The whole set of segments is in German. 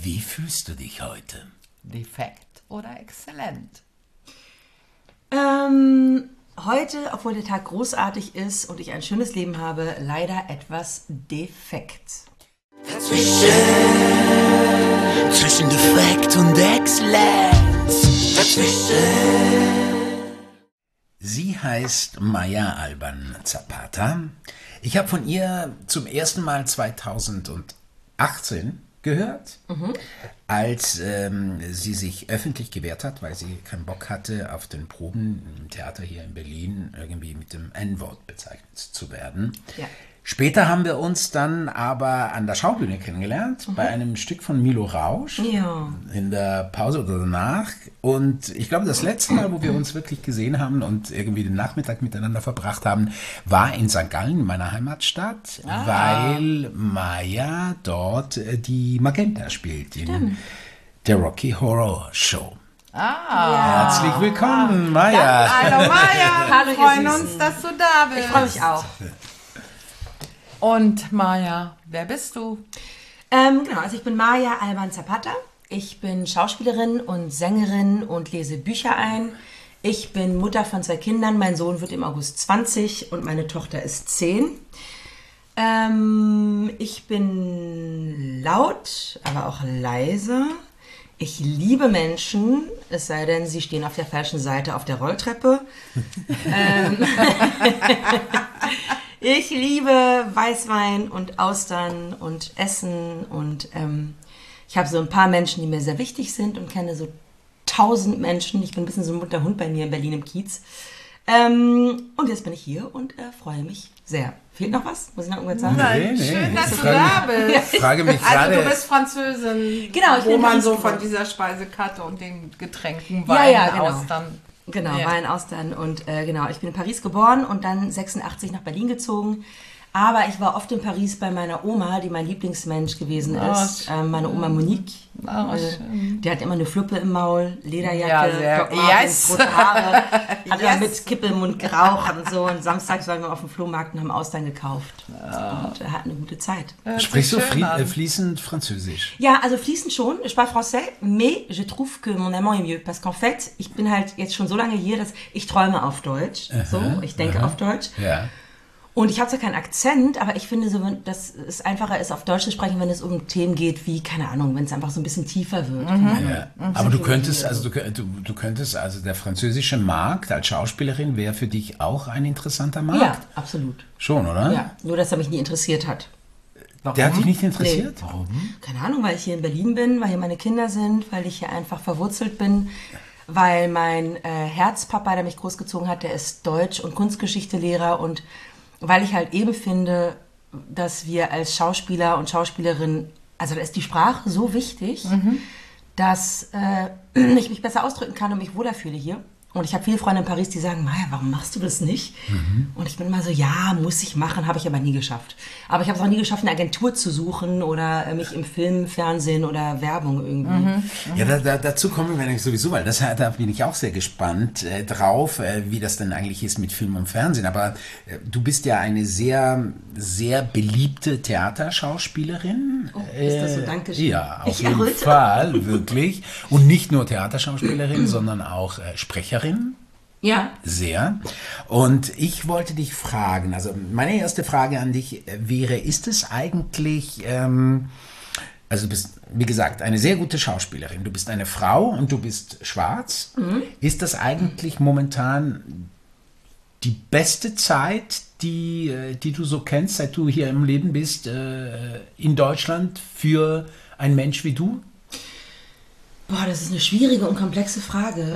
Wie fühlst du dich heute? Defekt oder exzellent? Heute, obwohl der Tag großartig ist und ich ein schönes Leben habe, leider etwas defekt. Zwischen Defekt und Exzellenz. Sie heißt Maya Alban Zapata. Ich habe von ihr zum ersten Mal 2018 gehört, als sie sich öffentlich gewehrt hat, weil sie keinen Bock hatte, auf den Proben im Theater hier in Berlin irgendwie mit dem N-Wort bezeichnet zu werden. Ja. Später haben wir uns dann aber an der Schaubühne kennengelernt, bei einem Stück von Milo Rausch, in der Pause oder danach. Und ich glaube, das letzte Mal, wo wir uns wirklich gesehen haben und irgendwie den Nachmittag miteinander verbracht haben, war in St. Gallen, meiner Heimatstadt, weil Maya dort die Magenta spielt in der Rocky Horror Show. Herzlich willkommen, Maya. Hallo Maya, Hallo, wir ihr freuen Süßen. uns, dass du da bist. Ich freue mich auch. Und Maya, wer bist du? Genau, also ich bin Maya Alban Zapata. Ich bin Schauspielerin und Sängerin und lese Bücher ein. Ich bin Mutter von 2 Kindern. Mein Sohn wird im August 20 und meine Tochter ist 10. Ich bin laut, aber auch leise. Ich liebe Menschen, es sei denn, sie stehen auf der falschen Seite auf der Rolltreppe. Ich liebe Weißwein und Austern und Essen und ich habe so ein paar Menschen, die mir sehr wichtig sind und kenne so 1000 Menschen. Ich bin ein bisschen so ein bunter Hund bei mir in Berlin im Kiez. Und jetzt bin ich hier und freue mich sehr. Fehlt noch was? Muss ich noch irgendwas sagen? Nein, schön, dass du da bist. Ich frage mich Also gerade, du bist Französin, Genau, ich wo bin man Paris so von geworden. dieser Speisekarte und den Getränken, Wein, Ja, genau. Austern. Genau, Ja. Wein, Austern und genau, ich bin in Paris geboren und dann 86 nach Berlin gezogen. Aber ich war oft in Paris bei meiner Oma, die mein Lieblingsmensch gewesen ist. Meine Oma Monique. Die hat immer eine Fluppe im Maul, Lederjacke, Ja, sehr- Doc Martens, Yes. rote Haare. Hat immer Yes. mit Kippe im Mund geraucht und so. Und samstags waren wir auf dem Flohmarkt und haben Austern gekauft. Und hatten eine gute Zeit. sprichst du schön an. fließend Französisch? Ja, also fließend schon. Je parle français, mais je trouve que mon allemand est mieux. Parce qu'en fait, ich bin halt jetzt schon so lange hier, dass ich träume auf Deutsch. Ich denke auf Deutsch. Ja. Und ich habe zwar keinen Akzent, aber ich finde so, dass es einfacher ist, auf Deutsch zu sprechen, wenn es um Themen geht wie, keine Ahnung, wenn es einfach so ein bisschen tiefer wird. Ja. Aber du könntest, also du könntest, also der französische Markt als Schauspielerin wäre für dich auch ein interessanter Markt. Ja, absolut. Schon, oder? Ja, nur dass er mich nie interessiert hat. Der hat dich nicht interessiert? Nee. Warum? Keine Ahnung, weil ich hier in Berlin bin, weil hier meine Kinder sind, weil ich hier einfach verwurzelt bin, weil mein Herzpapa, der mich großgezogen hat, der ist Deutsch- und Kunstgeschichte-Lehrer und weil ich halt eben finde, dass wir als Schauspieler und Schauspielerinnen, also da ist die Sprache so wichtig, dass ich mich besser ausdrücken kann und mich wohler fühle hier. Und ich habe viele Freunde in Paris, die sagen, Maya, warum machst du das nicht? Und ich bin immer so, ja, muss ich machen, habe ich aber nie geschafft. Aber ich habe es auch nie geschafft, eine Agentur zu suchen oder mich im Film, Fernsehen oder Werbung irgendwie. Ja, dazu kommen wir sowieso, weil da bin ich auch sehr gespannt drauf, wie das denn eigentlich ist mit Film und Fernsehen. Aber du bist ja eine sehr, sehr beliebte Theaterschauspielerin. Oh, ist das so? Dankeschön. Ja, auf Ich jeden erröte. Fall, wirklich. Und nicht nur Theaterschauspielerin, sondern auch Sprecherin. Ja. Sehr. Und ich wollte dich fragen, also meine erste Frage an dich wäre, ist es eigentlich, also du bist, wie gesagt, eine sehr gute Schauspielerin, du bist eine Frau und du bist schwarz. Ist das eigentlich momentan die beste Zeit, die du so kennst, seit du hier im Leben bist, in Deutschland für einen Mensch wie du? Boah, das ist eine schwierige und komplexe Frage.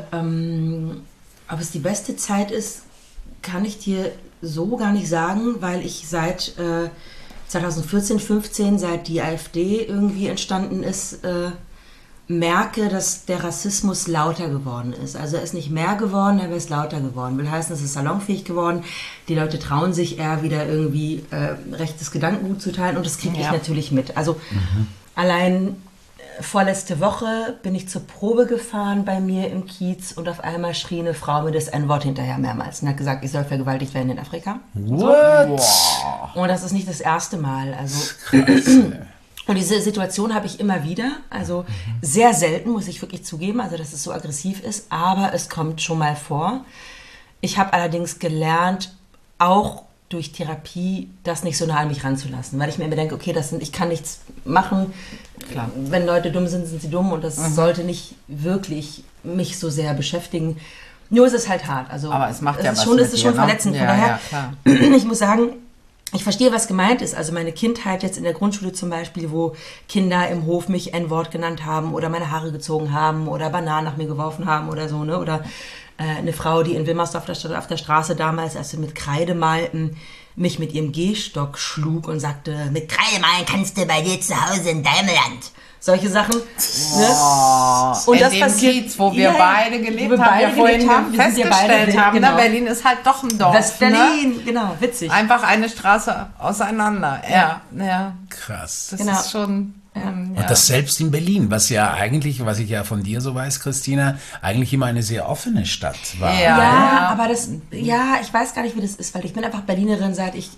Ob es die beste Zeit ist, kann ich dir so gar nicht sagen, weil ich seit 2014, 15, seit die AfD irgendwie entstanden ist, merke, dass der Rassismus lauter geworden ist. Also er ist nicht mehr geworden, aber er ist lauter geworden. Will heißen, es ist salonfähig geworden. Die Leute trauen sich eher wieder irgendwie rechtes Gedankengut zu teilen und das kriege ich natürlich mit. Also allein vorletzte Woche bin ich zur Probe gefahren bei mir im Kiez und auf einmal schrie eine Frau mir das N-Wort hinterher mehrmals und hat gesagt, ich soll vergewaltigt werden in Afrika. What? Und das ist nicht das erste Mal. Also Und diese Situation habe ich immer wieder, also sehr selten, muss ich wirklich zugeben, also dass es so aggressiv ist, aber es kommt schon mal vor. Ich habe allerdings gelernt, auch durch Therapie, das nicht so nah an mich ranzulassen, weil ich mir immer denke, okay, ich kann nichts machen. Klar. Wenn Leute dumm sind, sind sie dumm und das sollte nicht wirklich mich so sehr beschäftigen. Nur ist es halt hart. Also, aber es macht ja was es ist schon verletzend. Von daher, ich muss sagen, ich verstehe, was gemeint ist. Also meine Kindheit jetzt in der Grundschule zum Beispiel, wo Kinder im Hof mich N-Wort genannt haben oder meine Haare gezogen haben oder Bananen nach mir geworfen haben oder so, ne? Oder eine Frau, die in Wilmersdorf auf der Straße damals, als sie mit Kreide malten, mich mit ihrem Gehstock schlug und sagte, mit Kreide malen kannst du bei dir zu Hause in deinem Land. Solche Sachen. Oh, ne? Und das passiert, Kiez, wo wir beide gelebt haben, wir vorhin festgestellt haben, genau. Berlin ist halt doch ein Dorf. West-Berlin, genau, witzig. Einfach eine Straße auseinander. Ja. Krass. Das ist schon... Und das selbst in Berlin, was ich ja von dir so weiß, Christina, eigentlich immer eine sehr offene Stadt war. Ja, aber ich weiß gar nicht, wie das ist, weil ich bin einfach Berlinerin, seit ich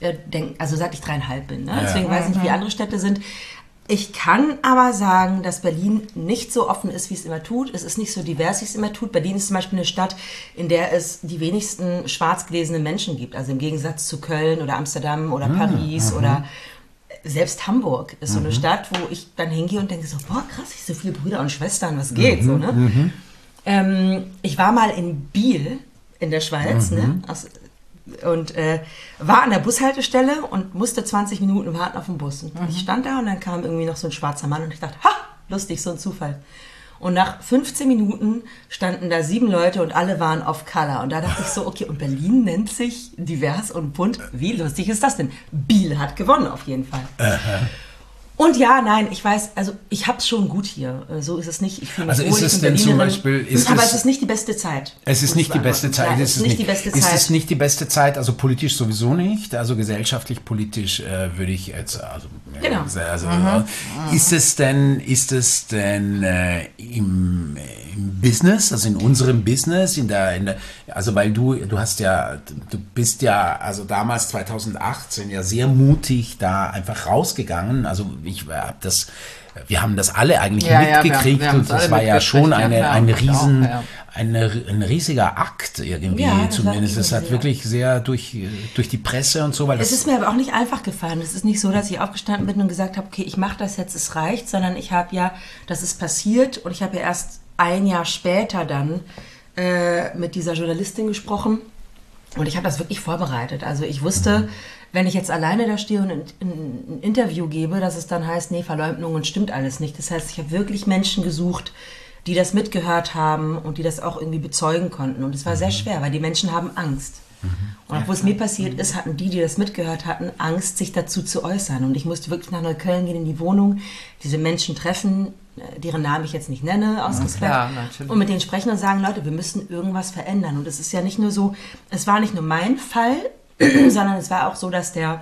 3,5 bin. Ne? Deswegen weiß ich nicht, wie andere Städte sind. Ich kann aber sagen, dass Berlin nicht so offen ist, wie es immer tut. Es ist nicht so divers, wie es immer tut. Berlin ist zum Beispiel eine Stadt, in der es die wenigsten schwarz gelesene Menschen gibt. Also im Gegensatz zu Köln oder Amsterdam oder Paris oder selbst Hamburg ist so eine Stadt, wo ich dann hingehe und denke so, boah, krass, ich so viele Brüder und Schwestern, was geht? So, ne? Ich war mal in Biel in der Schweiz, ne? Und war an der Bushaltestelle und musste 20 Minuten warten auf den Bus. Und ich stand da und dann kam irgendwie noch so ein schwarzer Mann und ich dachte, ha, lustig, so ein Zufall. Und nach 15 Minuten standen da 7 Leute und alle waren off color. Und da dachte ich so, okay, und Berlin nennt sich divers und bunt. Wie lustig ist das denn? Biel hat gewonnen auf jeden Fall. Und ja, nein, ich weiß, also ich hab's schon gut hier. So ist es nicht. Ich fühle mich wohl, ist es denn zum Beispiel... aber es ist nicht die beste Zeit. Es ist nicht die beste Zeit. Nein, es ist nicht die beste Zeit. Ist es nicht die beste Zeit, also politisch sowieso nicht, also gesellschaftlich, politisch würde ich jetzt... Genau. Ist es denn im Business, also in unserem Business, also weil du bist ja, also damals 2018 ja sehr mutig da einfach rausgegangen, also wir haben das alle eigentlich mitgekriegt und das war ja schon ein riesiger Akt irgendwie, zumindest. Es hat wirklich sehr durch die Presse und so. Weil es ist mir aber auch nicht einfach gefallen. Es ist nicht so, dass ich aufgestanden bin und gesagt habe, okay, ich mache das jetzt, es reicht, sondern das ist passiert und ich habe ja erst ein Jahr später dann mit dieser Journalistin gesprochen und ich habe das wirklich vorbereitet. Also ich wusste, wenn ich jetzt alleine da stehe und ein Interview gebe, dass es dann heißt, nee, Verleumdung und stimmt alles nicht. Das heißt, ich habe wirklich Menschen gesucht, die das mitgehört haben und die das auch irgendwie bezeugen konnten. Und es war sehr schwer, weil die Menschen haben Angst. Und obwohl es mir passiert ist, hatten die das mitgehört hatten, Angst, sich dazu zu äußern. Und ich musste wirklich nach Neukölln gehen in die Wohnung, diese Menschen treffen, deren Namen ich jetzt nicht nenne, aus Respekt, und mit denen sprechen und sagen, Leute, wir müssen irgendwas verändern. Und es ist ja nicht nur so, es war nicht nur mein Fall, sondern es war auch so, dass der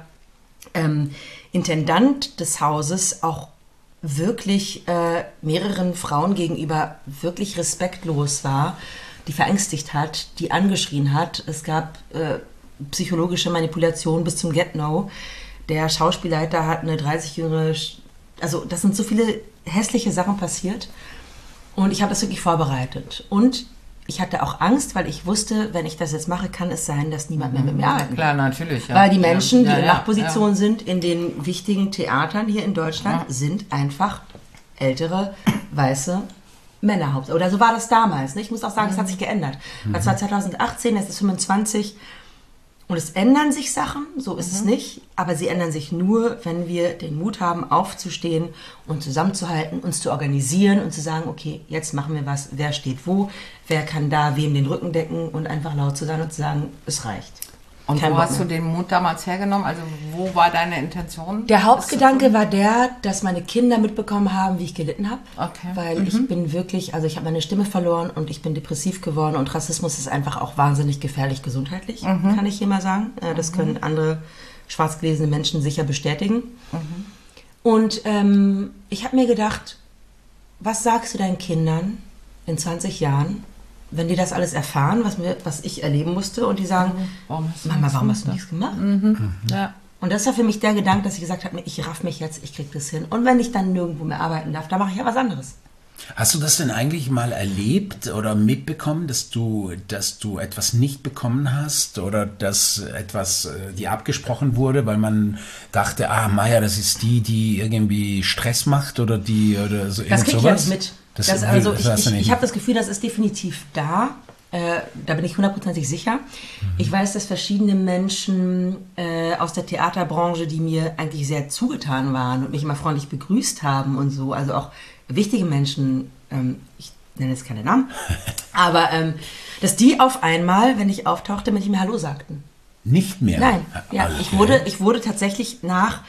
Intendant des Hauses auch wirklich mehreren Frauen gegenüber wirklich respektlos war, die verängstigt hat, die angeschrien hat. Es gab psychologische Manipulation bis zum Get-No. Der Schauspielleiter hat eine 30-jährige... Also das sind so viele hässliche Sachen passiert und ich habe das wirklich vorbereitet. Und ich hatte auch Angst, weil ich wusste, wenn ich das jetzt mache, kann es sein, dass niemand mehr mit mir arbeitet. Klar, natürlich. Ja. Weil die Menschen, die in Machtpositionen sind, in den wichtigen Theatern hier in Deutschland, sind einfach ältere, weiße Männer. Oder so war das damals. Ne? Ich muss auch sagen, es hat sich geändert. Das war 2018, es ist 25 und es ändern sich Sachen, so ist es nicht, aber sie ändern sich nur, wenn wir den Mut haben, aufzustehen und zusammenzuhalten, uns zu organisieren und zu sagen, okay, jetzt machen wir was, wer steht wo, wer kann da wem den Rücken decken und einfach laut zu sein und zu sagen, es reicht. Und wo hast du den Mut damals hergenommen? Also wo war deine Intention? Der Hauptgedanke war dass meine Kinder mitbekommen haben, wie ich gelitten habe. Okay. Weil ich bin wirklich, also ich habe meine Stimme verloren und ich bin depressiv geworden und Rassismus ist einfach auch wahnsinnig gefährlich gesundheitlich, kann ich hier mal sagen. Das können andere schwarz gelesene Menschen sicher bestätigen. Und ich habe mir gedacht, was sagst du deinen Kindern in 20 Jahren, wenn die das alles erfahren, was ich erleben musste und die sagen, Mama, warum hast du nichts gemacht? Ja. Und das war für mich der Gedanke, dass ich gesagt habe, ich raff mich jetzt, ich krieg das hin. Und wenn ich dann nirgendwo mehr arbeiten darf, dann mache ich ja was anderes. Hast du das denn eigentlich mal erlebt oder mitbekommen, dass du etwas nicht bekommen hast oder dass etwas dir abgesprochen wurde, weil man dachte, Maya, das ist die irgendwie Stress macht oder so das krieg sowas? Ich jetzt mit. Ich habe das Gefühl, das ist definitiv da. Da bin ich 100% sicher. Ich weiß, dass verschiedene Menschen aus der Theaterbranche, die mir eigentlich sehr zugetan waren und mich immer freundlich begrüßt haben und so, also auch wichtige Menschen, ich nenne jetzt keine Namen, aber dass die auf einmal, wenn ich auftauchte, mir nicht mehr Hallo sagten. Nicht mehr? Nein, ja, ich wurde tatsächlich nach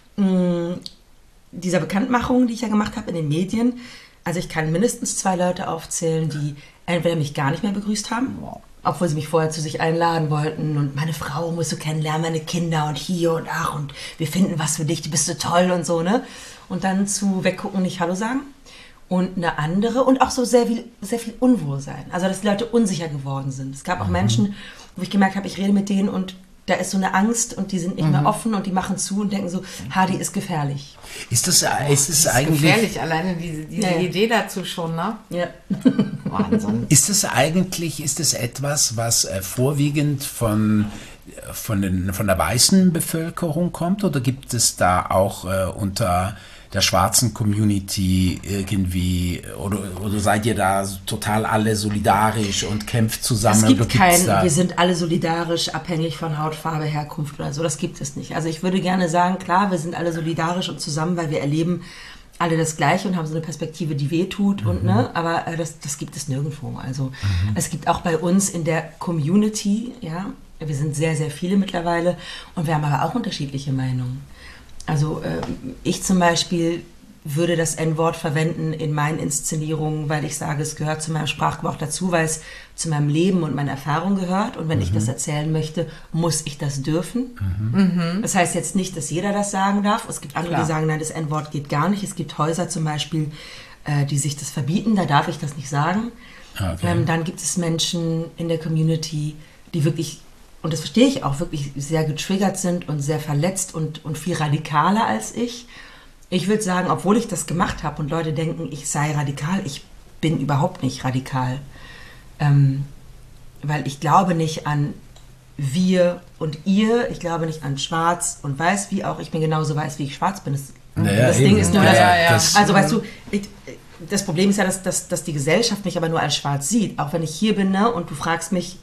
dieser Bekanntmachung, die ich ja gemacht habe in den Medien, also ich kann mindestens 2 Leute aufzählen, die entweder mich gar nicht mehr begrüßt haben, obwohl sie mich vorher zu sich einladen wollten und meine Frau musst du kennenlernen, meine Kinder und hier und ach und wir finden was für dich, du bist so toll und so, ne? Und dann zu weggucken, nicht Hallo sagen. Und eine andere und auch so sehr viel Unwohlsein. Also, dass die Leute unsicher geworden sind. Es gab auch Menschen, wo ich gemerkt habe, ich rede mit denen und da ist so eine Angst und die sind nicht mehr offen und die machen zu und denken so, die ist gefährlich. Ist es eigentlich gefährlich, alleine diese Idee dazu schon, ne? Ja. Wahnsinn. Ist es etwas, was vorwiegend von der weißen Bevölkerung kommt oder gibt es da auch unter der schwarzen Community irgendwie oder seid ihr da total alle solidarisch und kämpft zusammen? Es gibt wir sind alle solidarisch, abhängig von Hautfarbe, Herkunft oder so, das gibt es nicht. Also ich würde gerne sagen, klar, wir sind alle solidarisch und zusammen, weil wir erleben alle das Gleiche und haben so eine Perspektive, die wehtut und aber das gibt es nirgendwo. Also es gibt auch bei uns in der Community, ja, wir sind sehr, sehr viele mittlerweile und wir haben aber auch unterschiedliche Meinungen. Also ich zum Beispiel würde das N-Wort verwenden in meinen Inszenierungen, weil ich sage, es gehört zu meinem Sprachgebrauch dazu, weil es zu meinem Leben und meiner Erfahrung gehört. Und wenn ich das erzählen möchte, muss ich das dürfen. Das heißt jetzt nicht, dass jeder das sagen darf. Es gibt andere, die sagen, nein, das N-Wort geht gar nicht. Es gibt Häuser zum Beispiel, die sich das verbieten. Da darf ich das nicht sagen. Okay. Dann gibt es Menschen in der Community, die wirklich, und das verstehe ich auch, wirklich sehr getriggert sind und sehr verletzt und viel radikaler als ich. Ich würde sagen, obwohl ich das gemacht habe und Leute denken, ich sei radikal, ich bin überhaupt nicht radikal. Weil ich glaube nicht an wir und ihr, ich glaube nicht an schwarz und weiß, wie auch ich bin genauso weiß, wie ich schwarz bin. Das Ding ist nur, also weißt du, das Problem ist ja, dass die Gesellschaft mich aber nur als schwarz sieht. Auch wenn ich hier bin, ne, und du fragst mich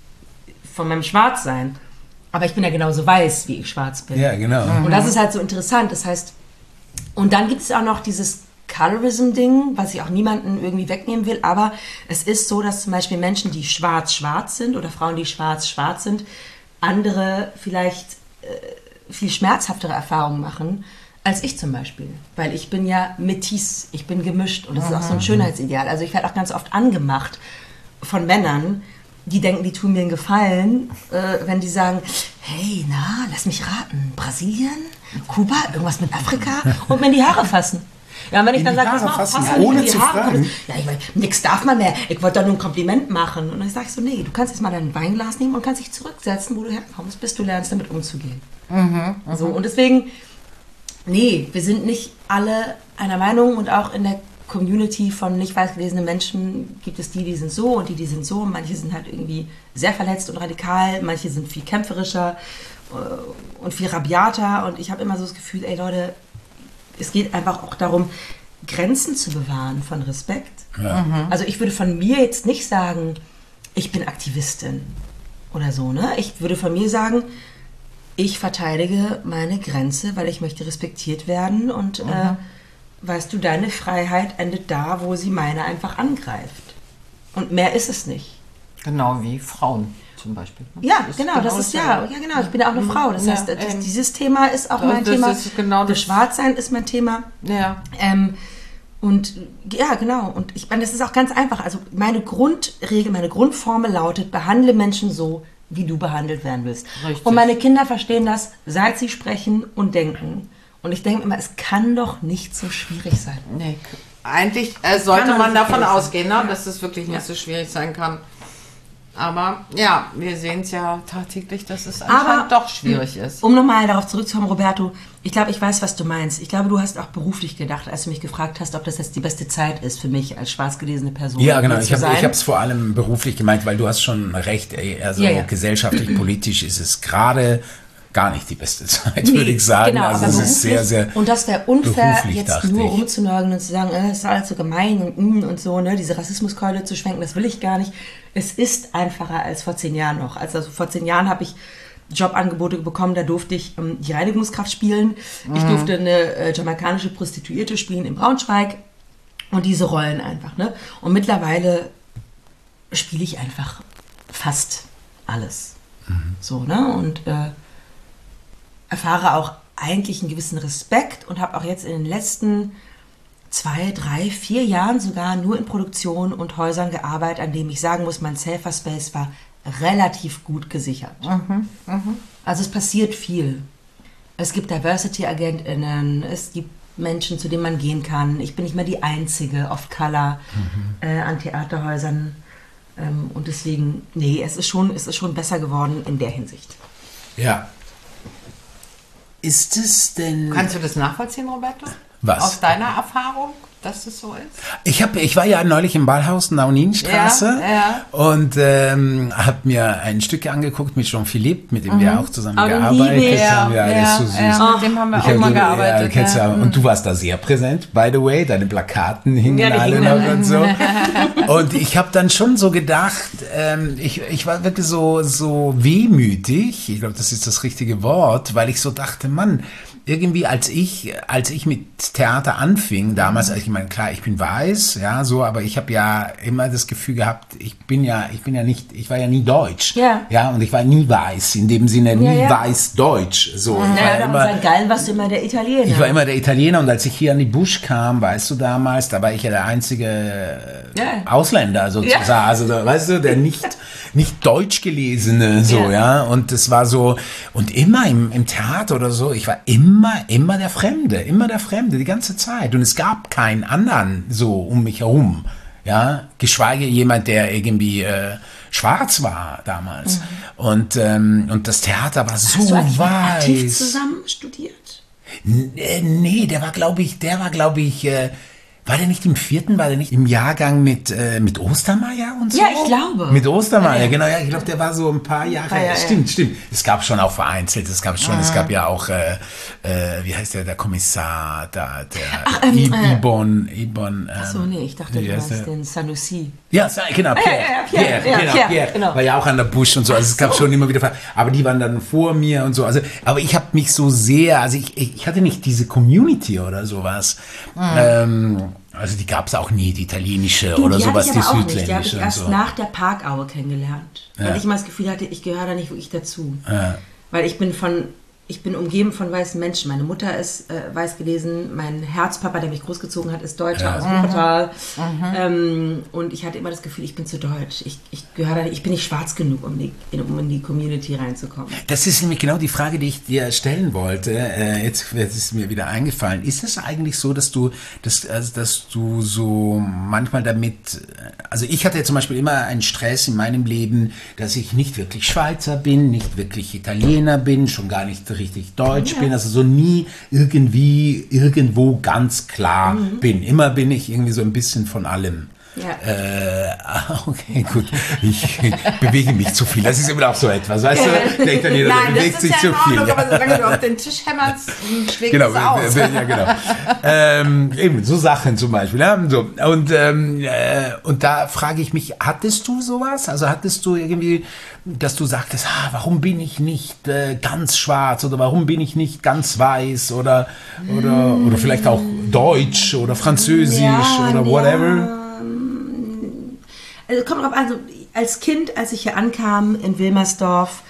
von meinem Schwarzsein. Aber ich bin ja genauso weiß, wie ich schwarz bin. Ja, genau. Und das ist halt so interessant. Das heißt, und dann gibt es auch noch dieses Colorism-Ding, was ich auch niemanden irgendwie wegnehmen will. Aber es ist so, dass zum Beispiel Menschen, die schwarz-schwarz sind oder Frauen, die schwarz-schwarz sind, andere vielleicht viel schmerzhaftere Erfahrungen machen als ich zum Beispiel. Weil ich bin ja Métis, ich bin gemischt und das ist auch so ein Schönheitsideal. Also ich werde auch ganz oft angemacht von Männern, die denken, die tun mir einen Gefallen, wenn die sagen, hey, na, lass mich raten, Brasilien, Kuba, irgendwas mit Afrika und mir in die Haare fassen. Ja, und wenn ich dann sage, pass ohne zu fragen. Ja, ich meine, nix darf man mehr, ich wollte doch nur ein Kompliment machen. Und dann sage ich so, nee, du kannst jetzt mal dein Weinglas nehmen und kannst dich zurücksetzen, wo du herkommst, bis du lernst, damit umzugehen. So, und deswegen, nee, wir sind nicht alle einer Meinung und auch in der Community von nicht weiß gelesenen Menschen gibt es die sind so und die sind so. Manche sind halt irgendwie sehr verletzt und radikal, manche sind viel kämpferischer und viel rabiater. Und ich habe immer so das Gefühl, ey Leute, es geht einfach auch darum, Grenzen zu bewahren von Respekt. Ja. Also ich würde von mir jetzt nicht sagen, ich bin Aktivistin oder so, ne? Ich würde von mir sagen, ich verteidige meine Grenze, weil ich möchte respektiert werden und weißt du, deine Freiheit endet da, wo sie meine einfach angreift. Und mehr ist es nicht. Genau wie Frauen zum Beispiel. Ne? Ja, genau, das ist ja genau, ich bin ja auch eine Frau. Das heißt, dieses Thema ist auch mein Thema. Genau das Schwarzsein ist mein Thema. Ja. Und ja, genau. Und ich meine, das ist auch ganz einfach. Also meine Grundregel, meine Grundformel lautet, behandle Menschen so, wie du behandelt werden willst. Richtig. Und meine Kinder verstehen das, seit sie sprechen und denken. Und ich denke immer, es kann doch nicht so schwierig sein. Nee, eigentlich sollte man davon ausgehen, ne, dass es wirklich nicht so schwierig sein kann. Aber ja, wir sehen es ja tagtäglich, dass es anscheinend doch schwierig ist. Um nochmal darauf zurückzukommen, Roberto, ich glaube, ich weiß, was du meinst. Ich glaube, du hast auch beruflich gedacht, als du mich gefragt hast, ob das jetzt die beste Zeit ist für mich als schwarz gelesene Person. Ja, genau. Ich habe es vor allem beruflich gemeint, weil du hast schon recht. Also gesellschaftlich, politisch ist es gerade gar nicht die beste Zeit, würde ich sagen. Genau, also es ist sehr, sehr und das wäre unfair, jetzt nur rumzunörgeln und zu sagen, es ist alles so gemein und so, ne, diese Rassismuskeule zu schwenken, das will ich gar nicht. Es ist einfacher als vor 10 Jahren noch. Also vor 10 Jahren habe ich Jobangebote bekommen, da durfte ich die Reinigungskraft spielen. Ich durfte eine jamaikanische Prostituierte spielen in Braunschweig und diese Rollen einfach. Ne? Und mittlerweile spiele ich einfach fast alles. So, ne? Und erfahre auch eigentlich einen gewissen Respekt und habe auch jetzt in den letzten 2, 3, 4 Jahren sogar nur in Produktionen und Häusern gearbeitet, an denen ich sagen muss, mein Safer Space war relativ gut gesichert. Also es passiert viel. Es gibt Diversity-AgentInnen, es gibt Menschen, zu denen man gehen kann. Ich bin nicht mehr die Einzige Off-Color an Theaterhäusern. Und deswegen, es ist schon besser geworden in der Hinsicht. Ja. Ist es denn... Kannst du das nachvollziehen, Roberto? Was? Aus deiner Erfahrung, dass es so ist? Ich war ja neulich im Ballhaus Nauninstraße und habe mir ein Stück angeguckt mit Jean-Philippe, mit dem wir auch zusammen gearbeitet haben. Ja, der ist so süß. Mit dem haben wir auch mal gearbeitet. Und du warst da sehr präsent, by the way. Deine Plakaten hingen alle noch und so. Und ich habe dann schon so gedacht, ich war wirklich so wehmütig, ich glaube, das ist das richtige Wort, weil ich so dachte, Mann, irgendwie als ich mit Theater anfing, damals, ich meine, klar, ich bin weiß, ja, so, aber ich habe ja immer das Gefühl gehabt, ich war ja nie deutsch, ja, und ich war nie weiß, in dem Sinne nie weiß-deutsch, so. Geil, warst du immer der Italiener. Ich war immer der Italiener und als ich hier an die Busch kam, weißt du, damals, da war ich ja der einzige Ausländer sozusagen, also, weißt du, der nicht deutsch gelesene, so, ja, und das war so, und immer im Theater oder so, ich war immer der Fremde, die ganze Zeit. Und es gab keinen anderen so um mich herum, ja, geschweige jemand, der irgendwie schwarz war damals. Und das Theater war so weiß. Aktiv zusammen studiert? Nee, der war, glaube ich, war der nicht im 4., war der nicht im Jahrgang mit Ostermeier und so? Ja, ich glaube. Mit Ostermeier, genau, ja, ich glaube, der war so ein paar Jahre, stimmt. Es gab schon auch vereinzelt, es gab ja auch, wie heißt der Kommissar da, der Ibon. Achso, nee, ich dachte, du meinst den Sanusi. Ja, genau, Pierre, genau. War ja auch an der Busch und so, also es gab schon immer wieder, aber die waren dann vor mir und so, also, aber ich habe mich so sehr, also ich hatte nicht diese Community oder sowas, also die gab es auch nie, die italienische oder sowas, die südländische. Die habe ich erst nach der Parkaue kennengelernt, weil ich immer das Gefühl hatte, ich gehöre da nicht wirklich dazu, weil ich bin umgeben von weißen Menschen. Meine Mutter ist weiß gelesen, mein Herzpapa, der mich großgezogen hat, ist Deutscher aus Wuppertal. Und ich hatte immer das Gefühl, ich bin zu deutsch. Ich gehöre da nicht, ich bin nicht schwarz genug, um in die Community reinzukommen. Das ist nämlich genau die Frage, die ich dir stellen wollte. Jetzt ist es mir wieder eingefallen. Ist es eigentlich so, dass du so manchmal damit, also ich hatte zum Beispiel immer einen Stress in meinem Leben, dass ich nicht wirklich Schweizer bin, nicht wirklich Italiener bin, schon gar nicht richtig deutsch bin, also so nie irgendwo ganz klar bin. Immer bin ich irgendwie so ein bisschen von allem. Ja. Okay, gut. Ich bewege mich zu viel. Das ist immer auch so etwas, weißt du? Der Italiener bewegt sich zu viel. Ordnung, aber solange du auf den Tisch hämmerst, schlägt es aus. Ja, genau. Eben, so Sachen zum Beispiel. Ja? So. Und da frage ich mich, hattest du sowas? Also hattest du irgendwie, dass du sagtest, warum bin ich nicht ganz schwarz oder warum bin ich nicht ganz weiß oder vielleicht auch deutsch oder französisch oder whatever? Also kommt drauf an, als Kind, als ich hier ankam in Wilmersdorf,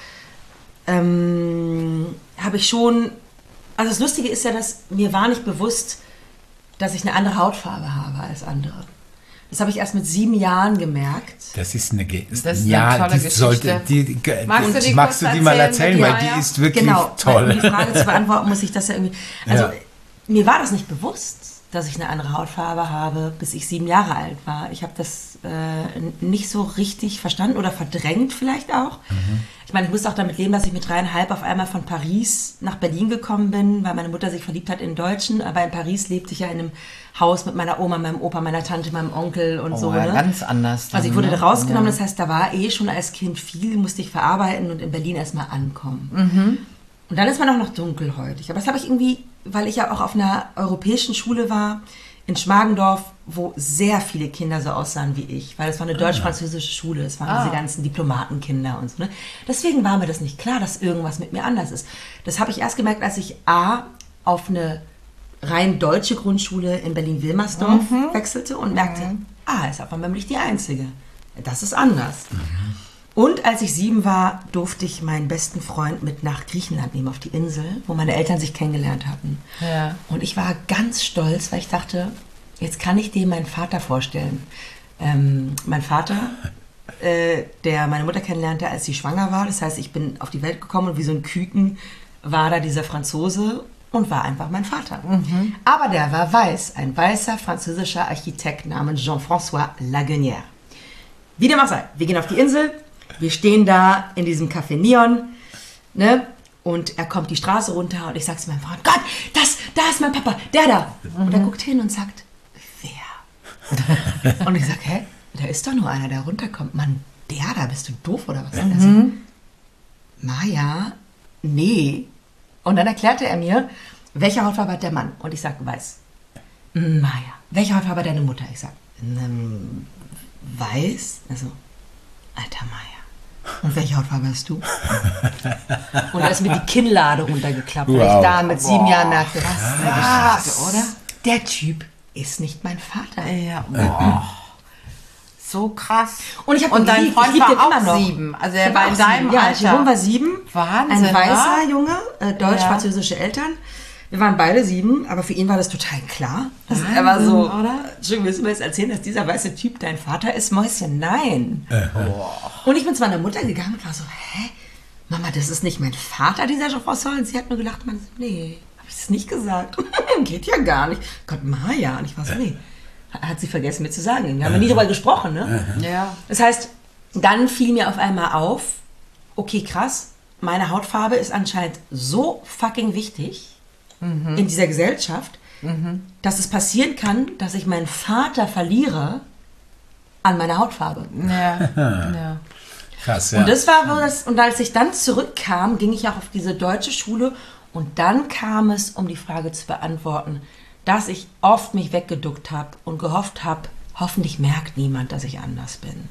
habe ich schon, also das Lustige ist ja, dass mir war nicht bewusst, dass ich eine andere Hautfarbe habe als andere. Das habe ich erst mit 7 Jahren gemerkt. Das ist eine tolle Geschichte. Magst du die mal erzählen, weil die ist wirklich toll. Um die Frage zu beantworten, muss ich das ja irgendwie, also mir war das nicht bewusst. dass ich eine andere Hautfarbe habe, bis ich 7 Jahre alt war. Ich habe das nicht so richtig verstanden oder verdrängt vielleicht auch. Ich meine, ich musste auch damit leben, dass ich mit 3,5 auf einmal von Paris nach Berlin gekommen bin, weil meine Mutter sich verliebt hat in Deutschen. Aber in Paris lebte ich ja in einem Haus mit meiner Oma, meinem Opa, meiner Tante, meinem Onkel und so. Ja, ganz anders. Dann, also ich wurde da rausgenommen, das heißt, da war schon als Kind viel, musste ich verarbeiten und in Berlin erstmal ankommen. Und dann ist man auch noch dunkelhäutig. Aber das habe ich irgendwie, weil ich ja auch auf einer europäischen Schule war, in Schmargendorf, wo sehr viele Kinder so aussahen wie ich. Weil das war eine deutsch-französische Schule. Es waren diese ganzen Diplomatenkinder und so. Ne? Deswegen war mir das nicht klar, dass irgendwas mit mir anders ist. Das habe ich erst gemerkt, als ich auf eine rein deutsche Grundschule in Berlin-Wilmersdorf wechselte und merkte, ist auf einmal nicht die Einzige. Das ist anders. Und als ich 7 war, durfte ich meinen besten Freund mit nach Griechenland nehmen, auf die Insel, wo meine Eltern sich kennengelernt hatten. Ja. Und ich war ganz stolz, weil ich dachte, jetzt kann ich dem meinen Vater vorstellen. Mein Vater, der meine Mutter kennenlernte, als sie schwanger war. Das heißt, ich bin auf die Welt gekommen und wie so ein Küken war da dieser Franzose und war einfach mein Vater. Aber der war weiß, ein weißer französischer Architekt namens Jean-François Laguenière. Wie dem auch sei, wir gehen auf die Insel. Wir stehen da in diesem Café Neon, ne? Und er kommt die Straße runter und ich sage zu meinem Freund, Gott, da ist mein Papa, der da. Und er guckt hin und sagt, wer? Und ich sage, hä? Da ist doch nur einer, der runterkommt. Mann, der da, bist du doof oder was? Und er sagt, Maja, nee. Und dann erklärte er mir, welche Hautfarbe hat der Mann? Und ich sage, weiß. Maja, welche Hautfarbe hat deine Mutter? Ich sage, weiß. Also, alter Maja. Und welche Hautfarbe hast du? Und da ist mir die Kinnlade runtergeklappt, weil ich da mit 7 Jahren merkte, was, oder? Der Typ ist nicht mein Vater. Ja, so krass. Und ich habe dein Freund war auch 7. Also er war in deinem Alter. Ja, Jerome war 7. Wahnsinn. Ein weißer Junge, deutsch-französische Eltern. Wir waren beide 7, aber für ihn war das total klar. Er war so, oder? Entschuldigung, willst du mir jetzt erzählen, dass dieser weiße Typ dein Vater ist? Mäuschen, nein. Und ich bin zu meiner Mutter gegangen und war so, hä? Mama, das ist nicht mein Vater, dieser Jean-François. Und sie hat nur gelacht, nee, habe ich das nicht gesagt. Geht ja gar nicht. Gott, Maja. Und ich war so, nee. Hat sie vergessen, mir zu sagen. Wir haben ja nie darüber gesprochen, ne? Ja. Das heißt, dann fiel mir auf einmal auf, okay, krass, meine Hautfarbe ist anscheinend so fucking wichtig in dieser Gesellschaft, dass es passieren kann, dass ich meinen Vater verliere an meiner Hautfarbe. Ja. Krass, ja. Und das war so das, und als ich dann zurückkam, ging ich auch auf diese deutsche Schule und dann kam es, um die Frage zu beantworten, dass ich oft mich weggeduckt habe und gehofft habe, hoffentlich merkt niemand, dass ich anders bin.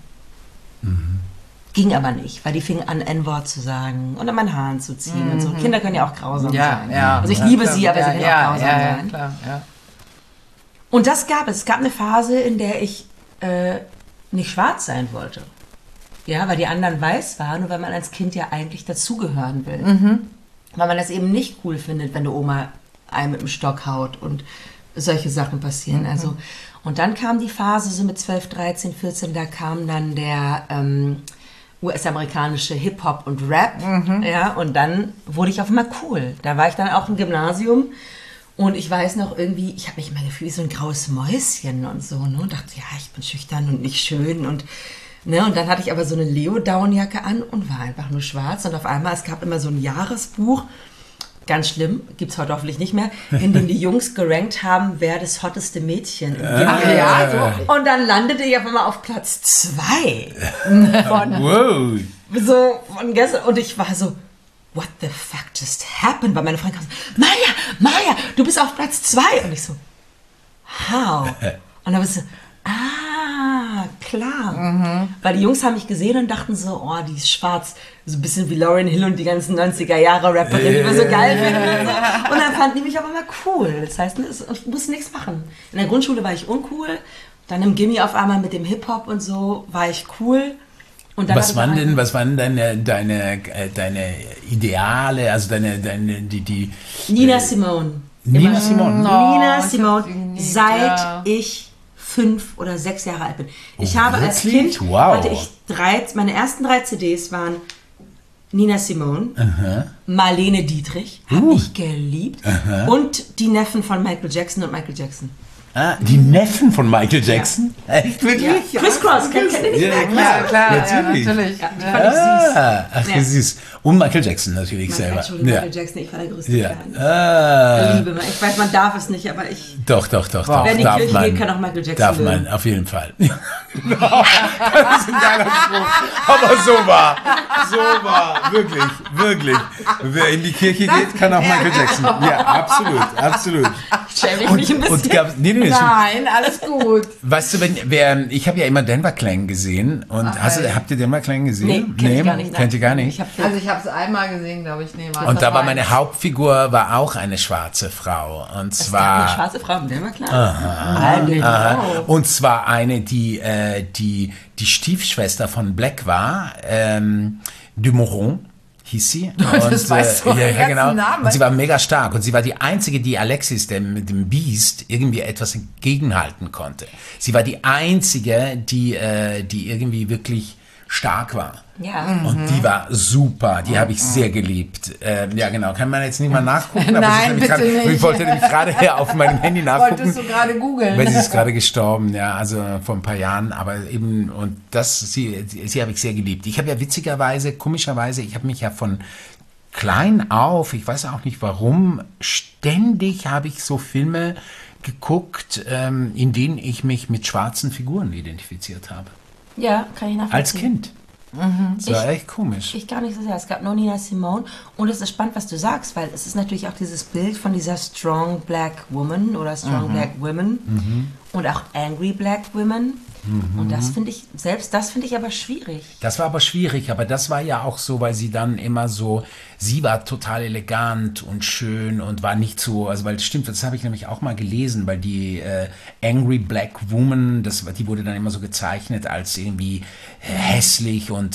Ging aber nicht, weil die fingen an, N-Wort zu sagen und an meinen Haaren zu ziehen und so. Kinder können ja auch grausam sein. Ja, also ich liebe sie, aber sie können auch grausam sein. Klar, ja. Und das gab es. Es gab eine Phase, in der ich nicht schwarz sein wollte. Ja, weil die anderen weiß waren und weil man als Kind ja eigentlich dazugehören will. Weil man das eben nicht cool findet, wenn die Oma einen mit dem Stock haut und solche Sachen passieren. Also, und dann kam die Phase so mit 12, 13, 14, da kam dann der US-amerikanische Hip-Hop und Rap. Ja, und dann wurde ich auf einmal cool. Da war ich dann auch im Gymnasium und ich weiß noch irgendwie, ich habe mich immer gefühlt wie so ein graues Mäuschen und so, ne? Und dachte, ja, ich bin schüchtern und nicht schön und ne, und dann hatte ich aber so eine Leo-Down-Jacke an und war einfach nur schwarz und auf einmal, es gab immer so ein Jahresbuch, ganz schlimm, gibt es heute hoffentlich nicht mehr, in dem die Jungs gerankt haben, wer das hotteste Mädchen im so. Und dann landete ich auf einmal auf Platz 2 von gestern und ich war so, what the fuck just happened? Weil meine Freundin kam so, Maja, du bist auf Platz 2 und ich so, how? Und dann war ich so, klar. Weil die Jungs haben mich gesehen und dachten so, oh, die ist schwarz. So ein bisschen wie Lauryn Hill und die ganzen 90er-Jahre-Rapperin, die wir so geil finden. Und dann fanden die mich aber mal cool. Das heißt, ich musste nichts machen. In der Grundschule war ich uncool. Dann im Gimmi auf einmal mit dem Hip-Hop und so war ich cool. Und dann was waren deine Ideale, also die Nina Simone. Nina Simone, seit ich 5 oder 6 Jahre alt bin. Ich habe als Kind, hatte ich meine ersten 3 CDs waren Nina Simone, Marlene Dietrich, habe ich geliebt, und die Neffen von Michael Jackson und Michael Jackson. Die Neffen von Michael Jackson? Ja. Echt, wirklich? Ja. Criss Cross, kennt ihr nicht mehr? Ja, klar, natürlich. Ja, natürlich. Ja, die fand ich süß. Ach, süß. Und Michael Jackson natürlich selber. Entschuldigung, Michael Jackson, ich war der größte Fan. Liebe, ich weiß, man darf es nicht, aber ich... Doch. Wer in die Kirche geht, kann auch Michael Jackson darf man, auf jeden Fall. Das ist ein geiler Spruch. Aber so war. Wirklich. Wer in die Kirche geht, kann auch Michael Jackson. Ja, absolut. Schäme ich mich ein bisschen. Nein, alles gut. Weißt du, ich habe ja immer Denver Clan gesehen. Und habt ihr Denver Clan gesehen? Nee, kennt ihr gar nicht. Ich habe es einmal gesehen, glaube ich. Nee, und da war meine Hauptfigur auch eine schwarze Frau. Und zwar eine schwarze Frau im Denver Clan? Aha. Und zwar eine, die Stiefschwester von Black war, Dumoron hieß sie. Und, das weißt du, ja, genau. Namen. Und sie war mega stark. Und sie war die einzige, die Alexis, dem Beast, irgendwie etwas entgegenhalten konnte. Sie war die einzige, die irgendwie wirklich stark war. Ja. Und die war super. Die habe ich sehr geliebt. Ja, genau. Kann man jetzt nicht mal nachgucken? Aber Nein, bitte nicht. Ich wollte nämlich gerade auf meinem Handy nachgucken. Wolltest du gerade googeln? Weil sie ist gerade gestorben, ja, also vor ein paar Jahren. Aber eben, und sie habe ich sehr geliebt. Ich habe ja komischerweise, ich habe mich ja von klein auf, ich weiß auch nicht warum, ständig habe ich so Filme geguckt, in denen ich mich mit schwarzen Figuren identifiziert habe. Ja, kann ich nachvollziehen. Als Kind. Das war echt komisch. Ich gar nicht so sehr. Es gab noch Nina Simone. Und es ist spannend, was du sagst, weil es ist natürlich auch dieses Bild von dieser Strong Black Woman oder Strong Black Women und auch Angry Black Women. Und das finde ich aber schwierig. Das war aber schwierig, aber das war ja auch so, weil sie dann immer so, sie war total elegant und schön und war nicht so, also weil stimmt, das habe ich nämlich auch mal gelesen, weil die Angry Black Woman, die wurde dann immer so gezeichnet als irgendwie hässlich und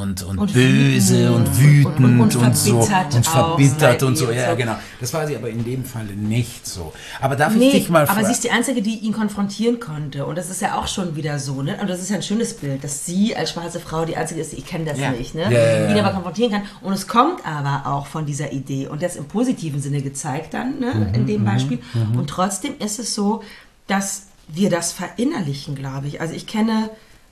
böse und wütend und so und verbittert und so. Ja, genau. Das war sie aber in dem Fall nicht so. Aber darf ich dich mal fragen? Aber sie ist die Einzige, die ihn konfrontieren konnte. Und das ist ja auch schon wieder so, ne? Und das ist ja ein schönes Bild, dass sie als schwarze Frau die Einzige ist, ich kenne das nicht, ne? Ihn aber konfrontieren kann. Und es kommt aber auch von dieser Idee und das im positiven Sinne gezeigt dann, ne? In dem Beispiel. Und trotzdem ist es so, dass wir das verinnerlichen, glaube ich. Also ich kenne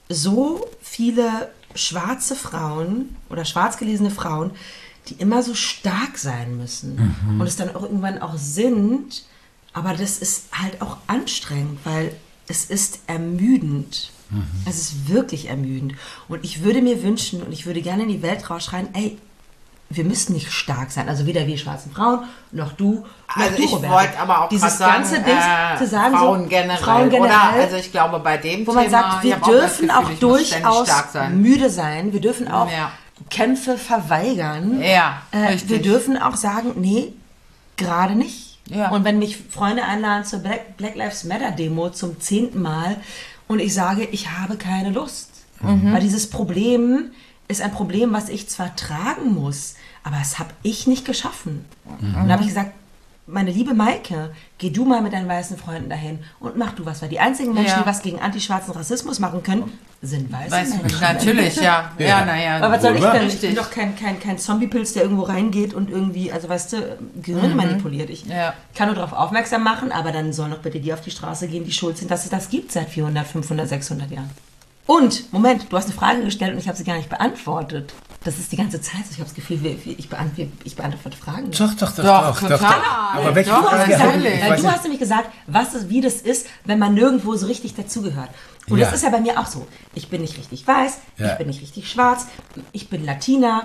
so viele schwarze Frauen oder schwarz gelesene Frauen, die immer so stark sein müssen und es dann auch irgendwann auch sind, aber das ist halt auch anstrengend, weil es ist ermüdend. Es ist wirklich ermüdend. Und ich würde mir wünschen und ich würde gerne in die Welt rausschreien, ey, wir müssen nicht stark sein, also weder wir schwarzen Frauen, noch du, also ich wollte aber auch dieses ganze Ding zu sagen, Frauen generell, oder? Also ich glaube bei dem wo man sagt, wir dürfen auch durchaus müde sein, wir dürfen auch Kämpfe verweigern, wir dürfen auch sagen, nee, gerade nicht. Ja. Und wenn mich Freunde einladen zur Black Lives Matter Demo zum 10. Mal und ich sage, ich habe keine Lust, weil dieses Problem ist ein Problem, was ich zwar tragen muss, aber das habe ich nicht geschaffen. Und dann habe ich gesagt, meine liebe Maike, geh du mal mit deinen weißen Freunden dahin und mach du was. Weil die einzigen Menschen, die was gegen antischwarzen Rassismus machen können, sind weiße Menschen. Natürlich, ja. Aber was soll ich denn? Ich bin doch kein Zombie-Pilz, der irgendwo reingeht und irgendwie, also weißt du, Gehirn manipuliert. Ich kann nur darauf aufmerksam machen, aber dann sollen doch bitte die auf die Straße gehen, die schuld sind, dass es das gibt seit 400, 500, 600 Jahren. Und, Moment, du hast eine Frage gestellt und ich habe sie gar nicht beantwortet. Das ist die ganze Zeit so. Ich habe das Gefühl, ich beantworte Fragen. Doch. Aber welche Frage? Du hast nämlich gesagt, wie das ist, wenn man nirgendwo so richtig dazugehört. Und das ist ja bei mir auch so. Ich bin nicht richtig weiß, ich bin nicht richtig schwarz, ich bin Latina,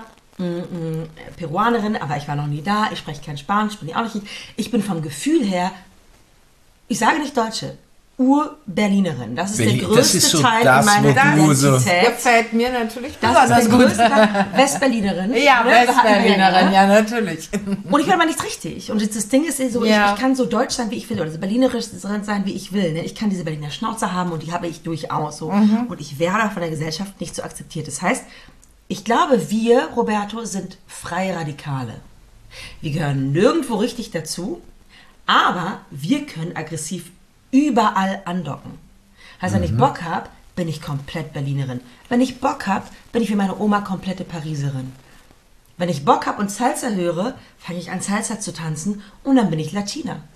Peruanerin, aber ich war noch nie da, ich spreche kein Spanisch, bin ich auch nicht. Ich bin vom Gefühl her, ich sage nicht Deutsche, Ur-Berlinerin. Das ist der größte Teil meiner Identität. Gefällt mir natürlich besonders gut. Westberlinerin. Ja, Westberlinerin, ja, natürlich. Und ich will aber nichts richtig. Und das Ding ist so, ich kann so deutsch sein, wie ich will, oder so berlinerisch sein, wie ich will. Ne? Ich kann diese Berliner Schnauze haben und die habe ich durchaus so. Und ich werde von der Gesellschaft nicht so akzeptiert. Das heißt, ich glaube, wir, Roberto, sind freie Radikale. Wir gehören nirgendwo richtig dazu, aber wir können aggressiv überall andocken. Also wenn ich Bock habe, bin ich komplett Berlinerin. Wenn ich Bock habe, bin ich wie meine Oma komplette Pariserin. Wenn ich Bock habe und Salsa höre, fange ich an Salsa zu tanzen und dann bin ich Latina.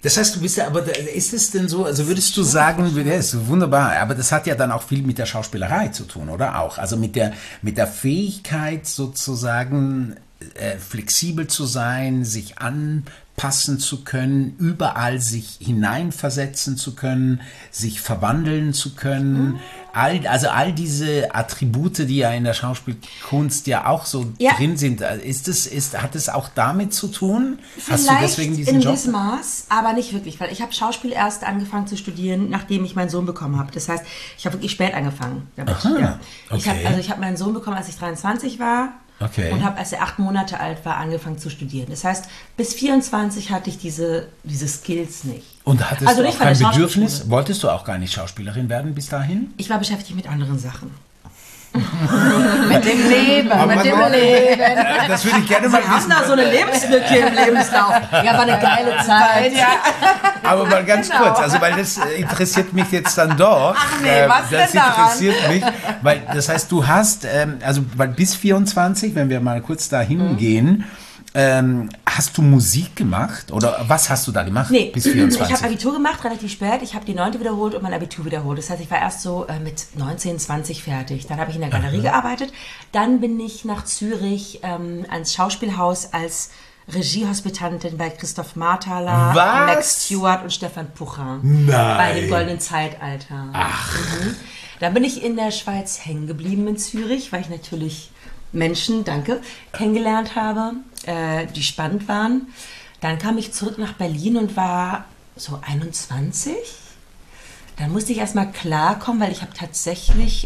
Das heißt, du bist ja, aber ist es denn so, also würdest du sagen, ja, ist wunderbar, aber das hat ja dann auch viel mit der Schauspielerei zu tun, oder auch? Also mit der Fähigkeit sozusagen flexibel zu sein, sich anpassen zu können, überall sich hineinversetzen zu können, sich verwandeln zu können. All diese Attribute, die ja in der Schauspielkunst ja auch so drin sind, hat es auch damit zu tun? Vielleicht hast du deswegen diesen Job? In gewissem Maß, aber nicht wirklich, weil ich habe Schauspiel erst angefangen zu studieren, nachdem ich meinen Sohn bekommen habe. Das heißt, ich habe wirklich spät angefangen. Okay. Ich habe meinen Sohn bekommen, als ich 23 war. Okay. Und habe, als er 8 Monate alt war, angefangen zu studieren. Das heißt, bis 24 hatte ich diese Skills nicht. Und hattest du auch kein Bedürfnis? Wolltest du auch gar nicht Schauspielerin werden bis dahin? Ich war beschäftigt mit anderen Sachen. Mit dem Leben, Das würde ich gerne mal wissen. Wir haben da so eine Lebenslücke im Lebenslauf. Ja, war eine geile Zeit. Ja. Aber mal ganz kurz, also weil das interessiert mich jetzt dann doch. Ach nee, was das denn daran? Interessiert mich, weil das heißt, du hast, weil bis 24, wenn wir mal kurz da hingehen, hast du Musik gemacht oder was hast du da gemacht bis 24? Ich habe Abitur gemacht, relativ spät. Ich habe die 9. wiederholt und mein Abitur wiederholt. Das heißt, ich war erst so mit 19, 20 fertig. Dann habe ich in der Galerie gearbeitet. Dann bin ich nach Zürich ans Schauspielhaus als Regiehospitantin bei Christoph Marthaler, Max Stewart und Stefan Pucher. Nein. Bei dem Goldenen Zeitalter. Ach. Dann bin ich in der Schweiz hängen geblieben in Zürich, weil ich natürlich Menschen, kennengelernt habe, die spannend waren. Dann kam ich zurück nach Berlin und war so 21. Dann musste ich erstmal klarkommen, weil ich habe tatsächlich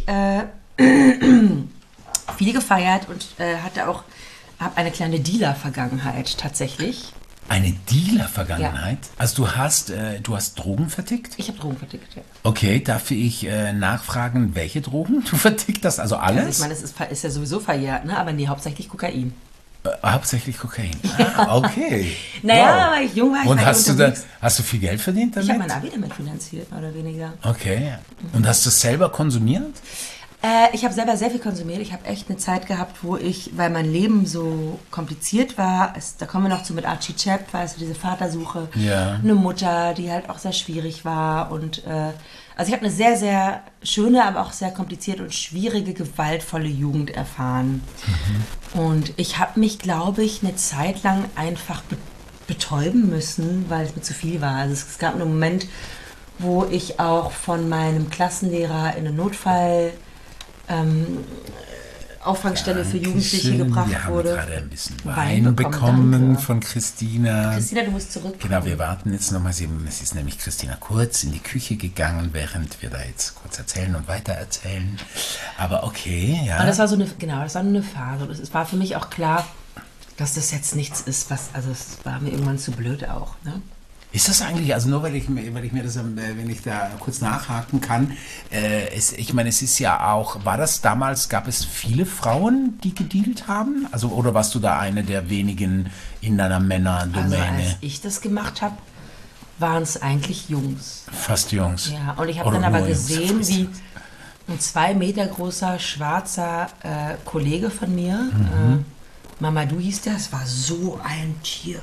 viel gefeiert und habe eine kleine Dealer-Vergangenheit tatsächlich. Eine Dealer-Vergangenheit? Ja. Also du hast Drogen vertickt? Ich habe Drogen vertickt, ja. Okay, darf ich nachfragen, welche Drogen du vertickt hast? Also alles? Also ich meine, es ist ja sowieso verjährt, ne? Aber nee, hauptsächlich Kokain. Hauptsächlich Kokain. Ah, okay. Naja, weil ich jung war. Und hast du viel Geld verdient damit? Ich habe mein Abi damit finanziert, mehr oder weniger. Okay. Und hast du es selber konsumiert? Ich habe selber sehr viel konsumiert. Ich habe echt eine Zeit gehabt, weil mein Leben so kompliziert war. Da kommen wir noch zu mit Archie Chap, weißt du, diese Vatersuche. Ja. Eine Mutter, die halt auch sehr schwierig war. Und also ich habe eine sehr, sehr schöne, aber auch sehr komplizierte und schwierige, gewaltvolle Jugend erfahren. Und ich habe mich, glaube ich, eine Zeit lang einfach betäuben müssen, weil es mir zu viel war. Also es gab einen Moment, wo ich auch von meinem Klassenlehrer in eine Auffangstelle für Jugendliche gebracht wurde. Wir haben gerade ein bisschen Wein bekommen von Christina. Christina, du musst zurück. Genau, wir warten jetzt nochmal. Es ist nämlich Christina kurz in die Küche gegangen, während wir da jetzt kurz erzählen und weitererzählen. Aber okay, ja. Und das war das war eine Phase. Und es war für mich auch klar, dass das jetzt nichts ist, es war mir irgendwann zu blöd auch, ne? Ist das eigentlich, also nur weil ich mir das, wenn ich da kurz nachhaken kann, ich meine, es ist ja auch, gab es viele Frauen, die gedealt haben? Also, oder warst du da eine der wenigen in deiner Männerdomäne? Also, als ich das gemacht habe, waren es eigentlich Jungs. Fast Jungs. Ja, und ich habe dann aber gesehen, wie ein 2 Meter großer, schwarzer Kollege von mir, Mamadou hieß der, es war so ein Tier.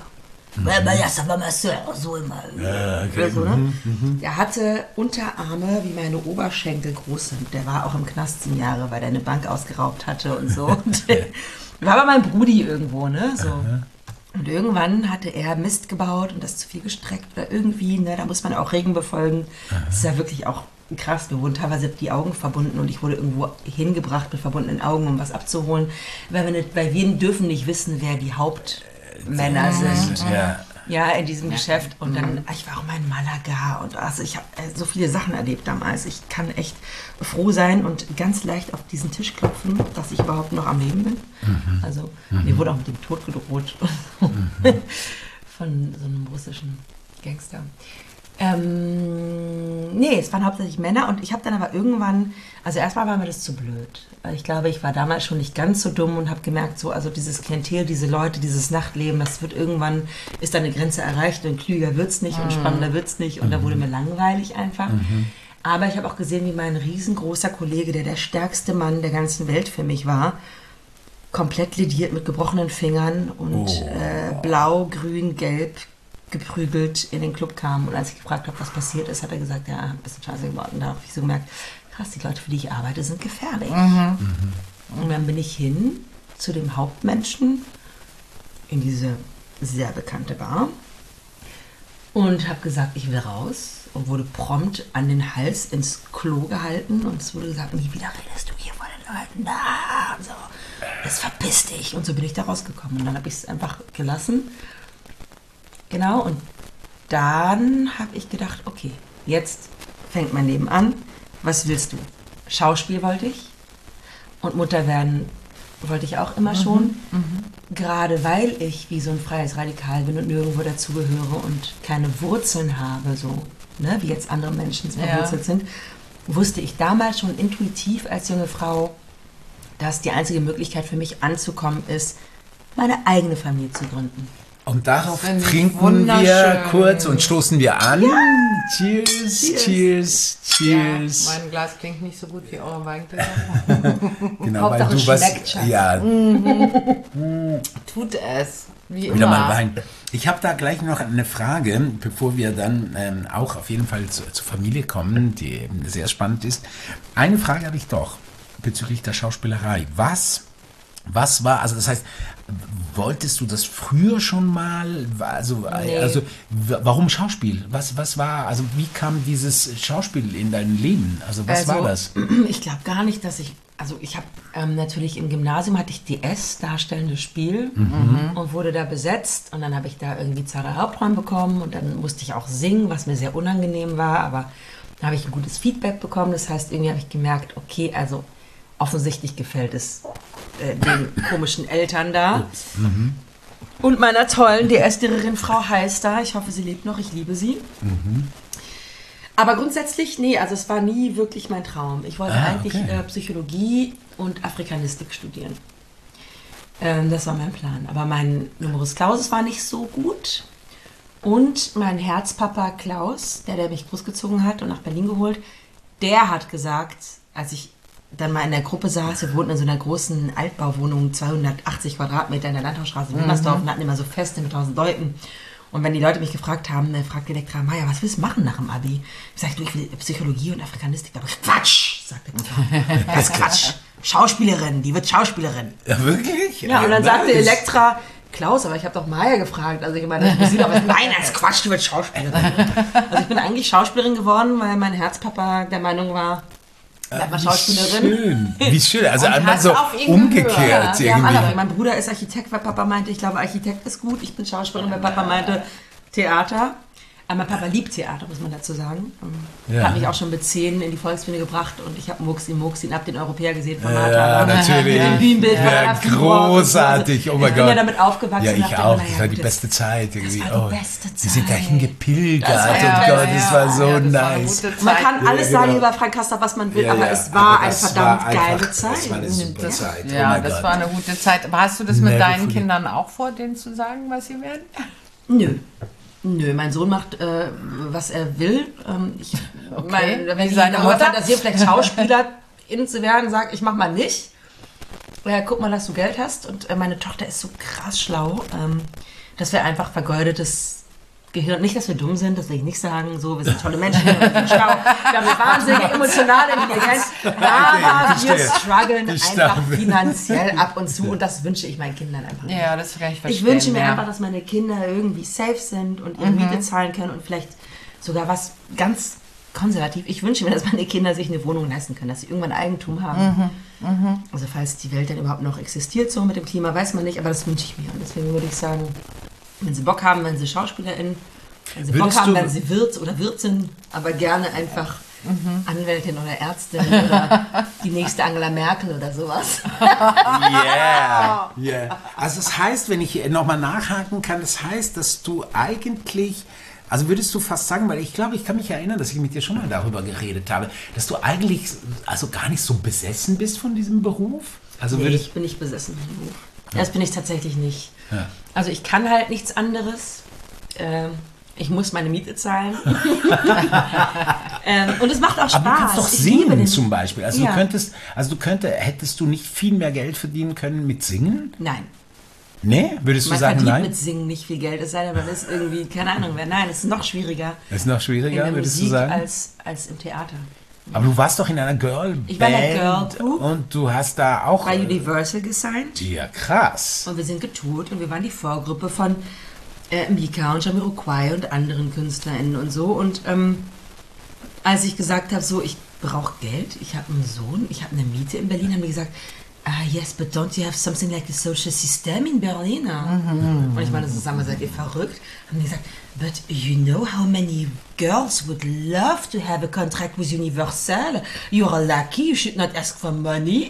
So immer. Ja, okay. So, ne? Der hatte Unterarme wie meine Oberschenkel groß sind. Der war auch im Knast 10 Jahre, weil der eine Bank ausgeraubt hatte und so. Und war aber mein Brudi irgendwo, ne? So. Und irgendwann hatte er Mist gebaut und das zu viel gestreckt oder irgendwie, ne? Da muss man auch Regeln befolgen. Das ist ja wirklich auch krass. Wir wurden teilweise die Augen verbunden und ich wurde irgendwo hingebracht mit verbundenen Augen, um was abzuholen. Weil wir dürfen nicht wissen, wer die Hauptmänner sind. Ja, in diesem Geschäft. Und dann, ich war auch mal in Malaga und also ich habe so viele Sachen erlebt damals. Ich kann echt froh sein und ganz leicht auf diesen Tisch klopfen, dass ich überhaupt noch am Leben bin. Also mir wurde auch mit dem Tod gedroht von so einem russischen Gangster. Nee, es waren hauptsächlich Männer und ich habe dann aber irgendwann, also erstmal war mir das zu blöd. Ich glaube, ich war damals schon nicht ganz so dumm und habe gemerkt, so, also dieses Klientel, diese Leute, dieses Nachtleben, das wird irgendwann, ist da eine Grenze erreicht und klüger wird's nicht und spannender wird's nicht und da wurde mir langweilig einfach. Aber ich habe auch gesehen, wie mein riesengroßer Kollege, der stärkste Mann der ganzen Welt für mich war, komplett lediert mit gebrochenen Fingern und blau, grün, gelb, geprügelt in den Club kam. Und als ich gefragt habe, was passiert ist, hat er gesagt, ja, bist du scheiße geworden. Da habe ich so gemerkt, krass, die Leute, für die ich arbeite, sind gefährlich. Und dann bin ich hin zu dem Hauptmenschen in diese sehr bekannte Bar und habe gesagt, ich will raus und wurde prompt an den Hals ins Klo gehalten und es wurde gesagt, nie wieder redest du hier vor den Leuten da und so, das verpiss dich. Und so bin ich da rausgekommen und dann habe ich es einfach gelassen. Genau, und dann habe ich gedacht, okay, jetzt fängt mein Leben an. Was willst du? Schauspiel wollte ich und Mutter werden wollte ich auch immer schon. Gerade weil ich wie so ein freies Radikal bin und nirgendwo dazugehöre und keine Wurzeln habe, so ne, wie jetzt andere Menschen verwurzelt sind, wusste ich damals schon intuitiv als junge Frau, dass die einzige Möglichkeit für mich anzukommen ist, meine eigene Familie zu gründen. Und darauf trinken wir kurz und stoßen wir an. Ja. Cheers, cheers, cheers. Ja, mein Glas klingt nicht so gut wie eure Weingläser. Genau, weil du was... Ja. Tut es. Wie immer. Wieder mal Wein. Ich habe da gleich noch eine Frage, bevor wir dann auch auf jeden Fall zur Familie kommen, die sehr spannend ist. Eine Frage habe ich doch bezüglich der Schauspielerei. Was war, also das heißt, wolltest du das früher schon mal? Also warum Schauspiel? Was war, also wie kam dieses Schauspiel in dein Leben? Also was war das? Ich glaube gar nicht, dass ich habe natürlich im Gymnasium hatte ich DS, darstellendes Spiel und wurde da besetzt und dann habe ich da irgendwie 2 Hauptrollen bekommen und dann musste ich auch singen, was mir sehr unangenehm war, aber da habe ich ein gutes Feedback bekommen, das heißt, irgendwie habe ich gemerkt, okay, also offensichtlich gefällt es den komischen Eltern da. Und meiner tollen DS-Lehrerin Frau Heister. Ich hoffe, sie lebt noch. Ich liebe sie. Aber grundsätzlich, nee, also es war nie wirklich mein Traum. Ich wollte eigentlich Psychologie und Afrikanistik studieren. Das war mein Plan. Aber mein Numerus Clausus war nicht so gut. Und mein Herzpapa Klaus, der mich großgezogen hat und nach Berlin geholt, der hat gesagt, als ich dann mal in der Gruppe saß, wir wohnten in so einer großen Altbauwohnung, 280 Quadratmeter in der Landhausstraße in Wilmersdorf und hatten immer so Feste mit 1000 Leuten. Und wenn die Leute mich gefragt haben, dann fragte der Lektor, Maja, was willst du machen nach dem Abi? Ich sagte, ich will Psychologie und Afrikanistik. Aber Quatsch, sagte der das ist Quatsch. Schauspielerin, die wird Schauspielerin. Ja, wirklich? Ja, und dann sagte Elektra, Klaus, aber ich habe doch Maja gefragt. Also ich meine, das aber nein, das ist Quatsch, die wird Schauspielerin. Also ich bin eigentlich Schauspielerin geworden, weil mein Herzpapa der Meinung war, bleib mal Schauspielerin. Wie schön, also einmal so umgekehrt irgendwie. Mein Bruder ist Architekt, weil Papa meinte, ich glaube, Architekt ist gut. Ich bin Schauspielerin, weil Papa meinte, Theater. Aber mein Papa liebt Theater, muss man dazu sagen. Hat mich auch schon mit 10 in die Volksbühne gebracht und ich habe Muxi und habe den Europäer gesehen von Martha. Ja, natürlich. Mit dem Bühnenbild ja, großartig, oh mein Gott. Ich bin ja damit aufgewachsen. Ja, ich auch. Das war die beste Zeit. Irgendwie. Das war die beste Zeit. Wir sind dahin gepilgert das war so nice. Man kann alles sagen über Frank Castor, was man will, aber es war eine verdammt geile Zeit. Das war eine super Zeit. Ja, das war eine gute Zeit. Aber hast du das mit deinen Kindern auch vor, denen zu sagen, was sie werden? Nö, mein Sohn macht, was er will. Wenn ich seine Mutter fantasiert, vielleicht Schauspielerin zu werden, sagt, ich mach mal nicht. Guck mal, dass du Geld hast. Und meine Tochter ist so krass schlau, dass wir einfach vergeudetes Gehirn, nicht, dass wir dumm sind, das will ich nicht sagen, so, wir sind tolle Menschen, wir sind schlau, wir haben eine wahnsinnige emotionale Intelligenz, aber wir strugglen einfach finanziell ab und zu und das wünsche ich meinen Kindern einfach nicht. Ja, das kann ich verstehen. Ich wünsche mir einfach, dass meine Kinder irgendwie safe sind und ihre Miete zahlen können und vielleicht sogar was ganz konservativ. Ich wünsche mir, dass meine Kinder sich eine Wohnung leisten können, dass sie irgendwann Eigentum haben. Also falls die Welt dann überhaupt noch existiert, so mit dem Klima, weiß man nicht, aber das wünsche ich mir. Und deswegen würde ich sagen, wenn sie Bock haben, wenn sie SchauspielerInnen, wenn sie Bock haben, wenn sie Wirt oder Wirtin, aber gerne einfach Anwältin oder Ärztin oder die nächste Angela Merkel oder sowas. Yeah. Also das heißt, wenn ich nochmal nachhaken kann, das heißt, dass du eigentlich, also würdest du fast sagen, weil ich glaube, ich kann mich erinnern, dass ich mit dir schon mal darüber geredet habe, dass du eigentlich also gar nicht so besessen bist von diesem Beruf? Also nee, ich bin nicht besessen von dem Beruf. Das bin ich tatsächlich nicht. Ja. Also ich kann halt nichts anderes. Ich muss meine Miete zahlen. Und es macht auch Spaß. Aber du kannst doch singen zum Beispiel. Also hättest du nicht viel mehr Geld verdienen können mit Singen? Nein. Nee, würdest du sagen, nein? Man verdient mit Singen nicht viel Geld, es sei denn, man ist irgendwie, keine Ahnung, nein, es ist noch schwieriger. Es ist noch schwieriger, würdest Musik du sagen? Als im Theater. Aber du warst doch in einer Girl-Band. Ich war in einer Girl-Group. Und du hast da auch... Bei Universal gesigned. Ja, krass. Und wir sind getourt und wir waren die Vorgruppe von Mika und Jamiroquai und anderen KünstlerInnen und so. Und als ich gesagt habe, so, ich brauche Geld, ich habe einen Sohn, ich habe eine Miete in Berlin, haben die gesagt, yes, but don't you have something like a social system in Berlin? Und ich meine, sag mal, seid ihr verrückt? Haben die gesagt, but you know how many girls would love to have a contract with Universal? You're lucky, you should not ask for money.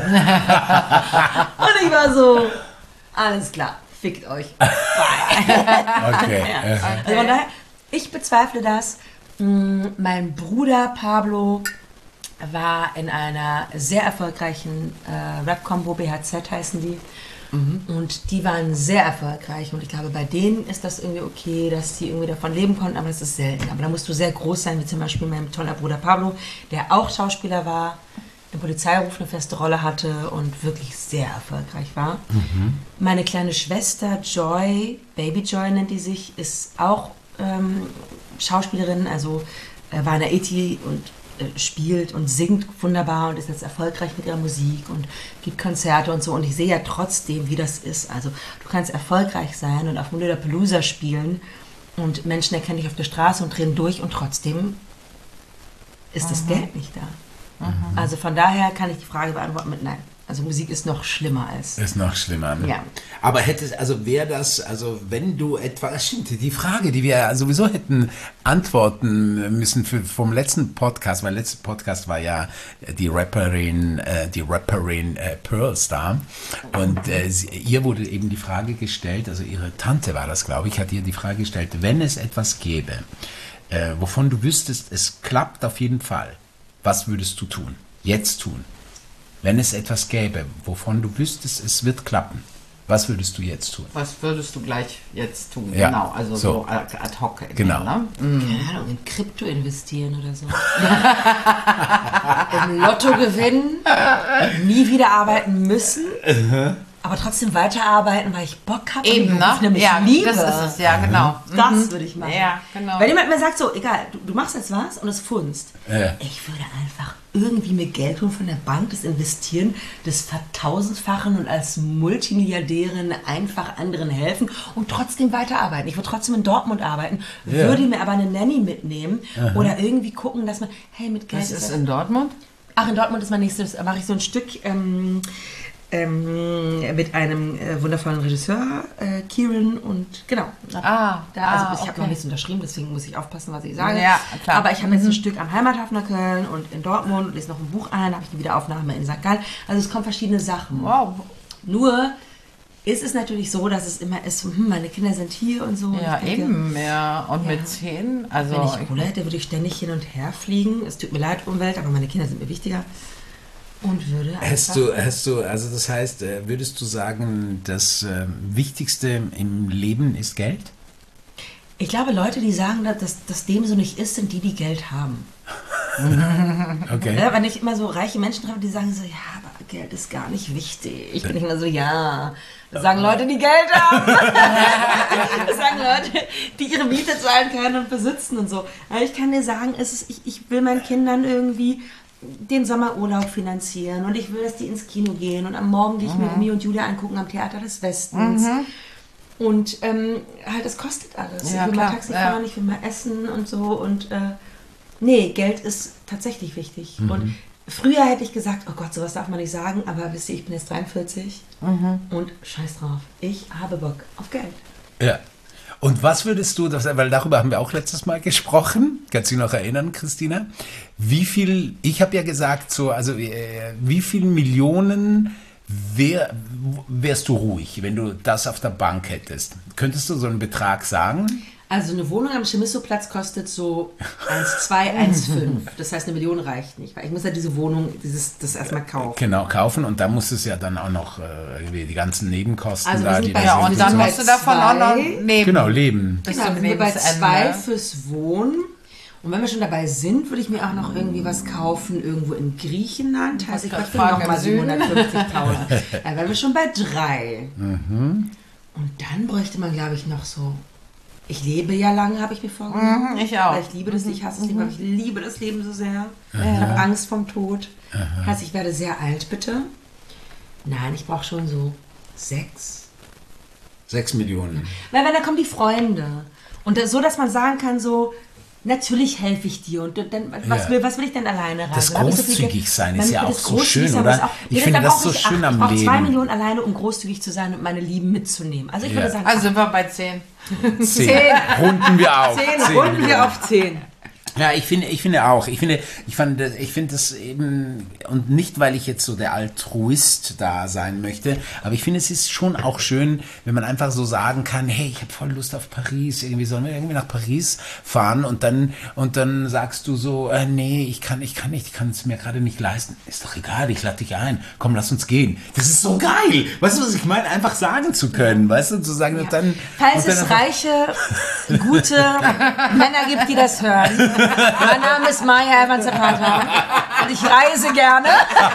Und ich war so, alles klar, fickt euch. Bye. Okay. Also von daher, ich bezweifle das. Mein Bruder Pablo war in einer sehr erfolgreichen Rap-Combo, BHZ heißen die. Und die waren sehr erfolgreich. Und ich glaube, bei denen ist das irgendwie okay, dass die irgendwie davon leben konnten, aber das ist selten. Aber da musst du sehr groß sein, wie zum Beispiel mein toller Bruder Pablo, der auch Schauspieler war, im Polizeiruf eine feste Rolle hatte und wirklich sehr erfolgreich war. Meine kleine Schwester Joy, Baby Joy nennt die sich, ist auch Schauspielerin, also war in der ETI und spielt und singt wunderbar und ist jetzt erfolgreich mit ihrer Musik und gibt Konzerte und so. Und ich sehe ja trotzdem, wie das ist. Also du kannst erfolgreich sein und auf dem Lollapalooza spielen und Menschen erkennen dich auf der Straße und drehen durch und trotzdem ist das Geld nicht da. Also von daher kann ich die Frage beantworten mit Nein. Also Musik ist noch schlimmer als... Ist noch schlimmer, ne? Ja. Aber wäre das, also wenn du etwas, stimmt, die Frage, die wir sowieso hätten antworten müssen vom letzten Podcast, mein letzter Podcast war ja die Rapperin Pearl Star und ihr wurde eben die Frage gestellt, also ihre Tante war das, glaube ich, hat ihr die Frage gestellt, wenn es etwas gäbe, wovon du wüsstest, es klappt auf jeden Fall, was würdest du tun? Jetzt tun? Wenn es etwas gäbe, wovon du wüsstest, es wird klappen, was würdest du jetzt tun? Was würdest du gleich jetzt tun? Ja, genau, also so ad hoc. Genau. Ne? Keine Ahnung, in Krypto investieren oder so. Im Lotto gewinnen, nie wieder arbeiten müssen, aber trotzdem weiterarbeiten, weil ich Bock habe. Eben, ne? Nämlich ja, liebe. das ist es, ja, genau. Das würde ich machen. Ja, genau. Wenn jemand mir sagt, so, egal, du machst jetzt was und es funzt. Ich würde einfach irgendwie mir Geld holen von der Bank, das investieren, das vertausendfachen und als Multimilliardärin einfach anderen helfen und trotzdem weiterarbeiten. Ich würde trotzdem in Dortmund arbeiten, würde mir aber eine Nanny mitnehmen oder irgendwie gucken, dass man, hey, mit Geld... Was ist in Dortmund? Ach, in Dortmund ist mein nächstes, mache ich so ein Stück... mit einem wundervollen Regisseur, Kieran, und genau. Ich habe noch nichts unterschrieben, deswegen muss ich aufpassen, was ich sage. Ja, klar. Aber ich habe jetzt ein Stück am Heimathafen Köln und in Dortmund und lese noch ein Buch ein, habe ich eine Wiederaufnahme in St. Gallen. Also es kommen verschiedene Sachen. Wow. Nur ist es natürlich so, dass es immer ist, meine Kinder sind hier und so. Ja, und denke, eben, ja. Und mit 10, also... Wenn ich Kohle hätte, würde ich ständig hin und her fliegen. Es tut mir leid, Umwelt, aber meine Kinder sind mir wichtiger. Und würde also das heißt, würdest du sagen, das Wichtigste im Leben ist Geld? Ich glaube, Leute, die sagen, dass dem so nicht ist, sind die Geld haben. Okay. Ja, wenn ich immer so reiche Menschen treffe, die sagen so, ja, aber Geld ist gar nicht wichtig. Ich bin nicht immer so, ja. Das sagen Leute, die Geld haben. Das sagen Leute, die ihre Miete zahlen können und besitzen und so. Aber ich kann dir sagen, ich will meinen Kindern irgendwie den Sommerurlaub finanzieren und ich will, dass die ins Kino gehen und am Morgen gehe ich mir Umi und Julia angucken am Theater des Westens. Und halt, es kostet alles. Ja, ich will mal Taxi fahren, ich will mal essen und so. Und nee, Geld ist tatsächlich wichtig. Und früher hätte ich gesagt, oh Gott, sowas darf man nicht sagen, aber wisst ihr, ich bin jetzt 43 und scheiß drauf. Ich habe Bock auf Geld. Ja. Und was würdest du, weil darüber haben wir auch letztes Mal gesprochen, kannst du dich noch erinnern, Christina? Ich habe ja gesagt, wie viel Millionen wärst du ruhig, wenn du das auf der Bank hättest? Könntest du so einen Betrag sagen? Also eine Wohnung am Chemisso-Platz kostet so 1,2, 1,5. Das heißt, 1 Million reicht nicht, weil ich muss ja diese Wohnung, das erstmal kaufen. Genau, kaufen, und da muss es ja dann auch noch die ganzen Nebenkosten also da, die da und dann musst du davon auch noch leben. Genau, leben. Genau, wir sind bei 2 fürs Wohnen. Und wenn wir schon dabei sind, würde ich mir auch noch irgendwie was kaufen, irgendwo in Griechenland. Heißt, ich möchte nochmal 750.000. Dann wären wir schon bei 3. Und dann bräuchte man, glaube ich, noch so... Ich lebe ja lange, habe ich mir vorgenommen. Ich auch. Weil ich liebe das, ich hasse das Leben, aber ich liebe das Leben so sehr. Ich habe Angst vom Tod. Heißt, ich werde sehr alt, bitte. Nein, ich brauche schon so 6 Millionen. Weil wenn da kommen die Freunde. Und so, dass man sagen kann, so... Natürlich helfe ich dir und dann, was will ich denn alleine reisen? Das großzügig sein ist ja auch so schön, oder? Ich finde das so schön am Leben. Ich brauche 2 Millionen alleine, um großzügig zu sein und meine Lieben mitzunehmen. Also ich würde sagen... Also sind wir bei 10. 10. Runden wir auf. 10 runden wir auf 10. Ja, ich finde auch. Ich finde das eben, und nicht, weil ich jetzt so der Altruist da sein möchte, aber ich finde, es ist schon auch schön, wenn man einfach so sagen kann, hey, ich habe voll Lust auf Paris, irgendwie sollen wir irgendwie nach Paris fahren und dann sagst du so, nee, ich kann es mir gerade nicht leisten. Ist doch egal, ich lade dich ein. Komm, lass uns gehen. Das ist so geil. Weißt du, was ich meine? Einfach sagen zu können, weißt du, zu sagen, und dann... Falls es reiche, gute Männer gibt, die das hören... Mein Name ist Maya Evans Zapata und ich reise gerne.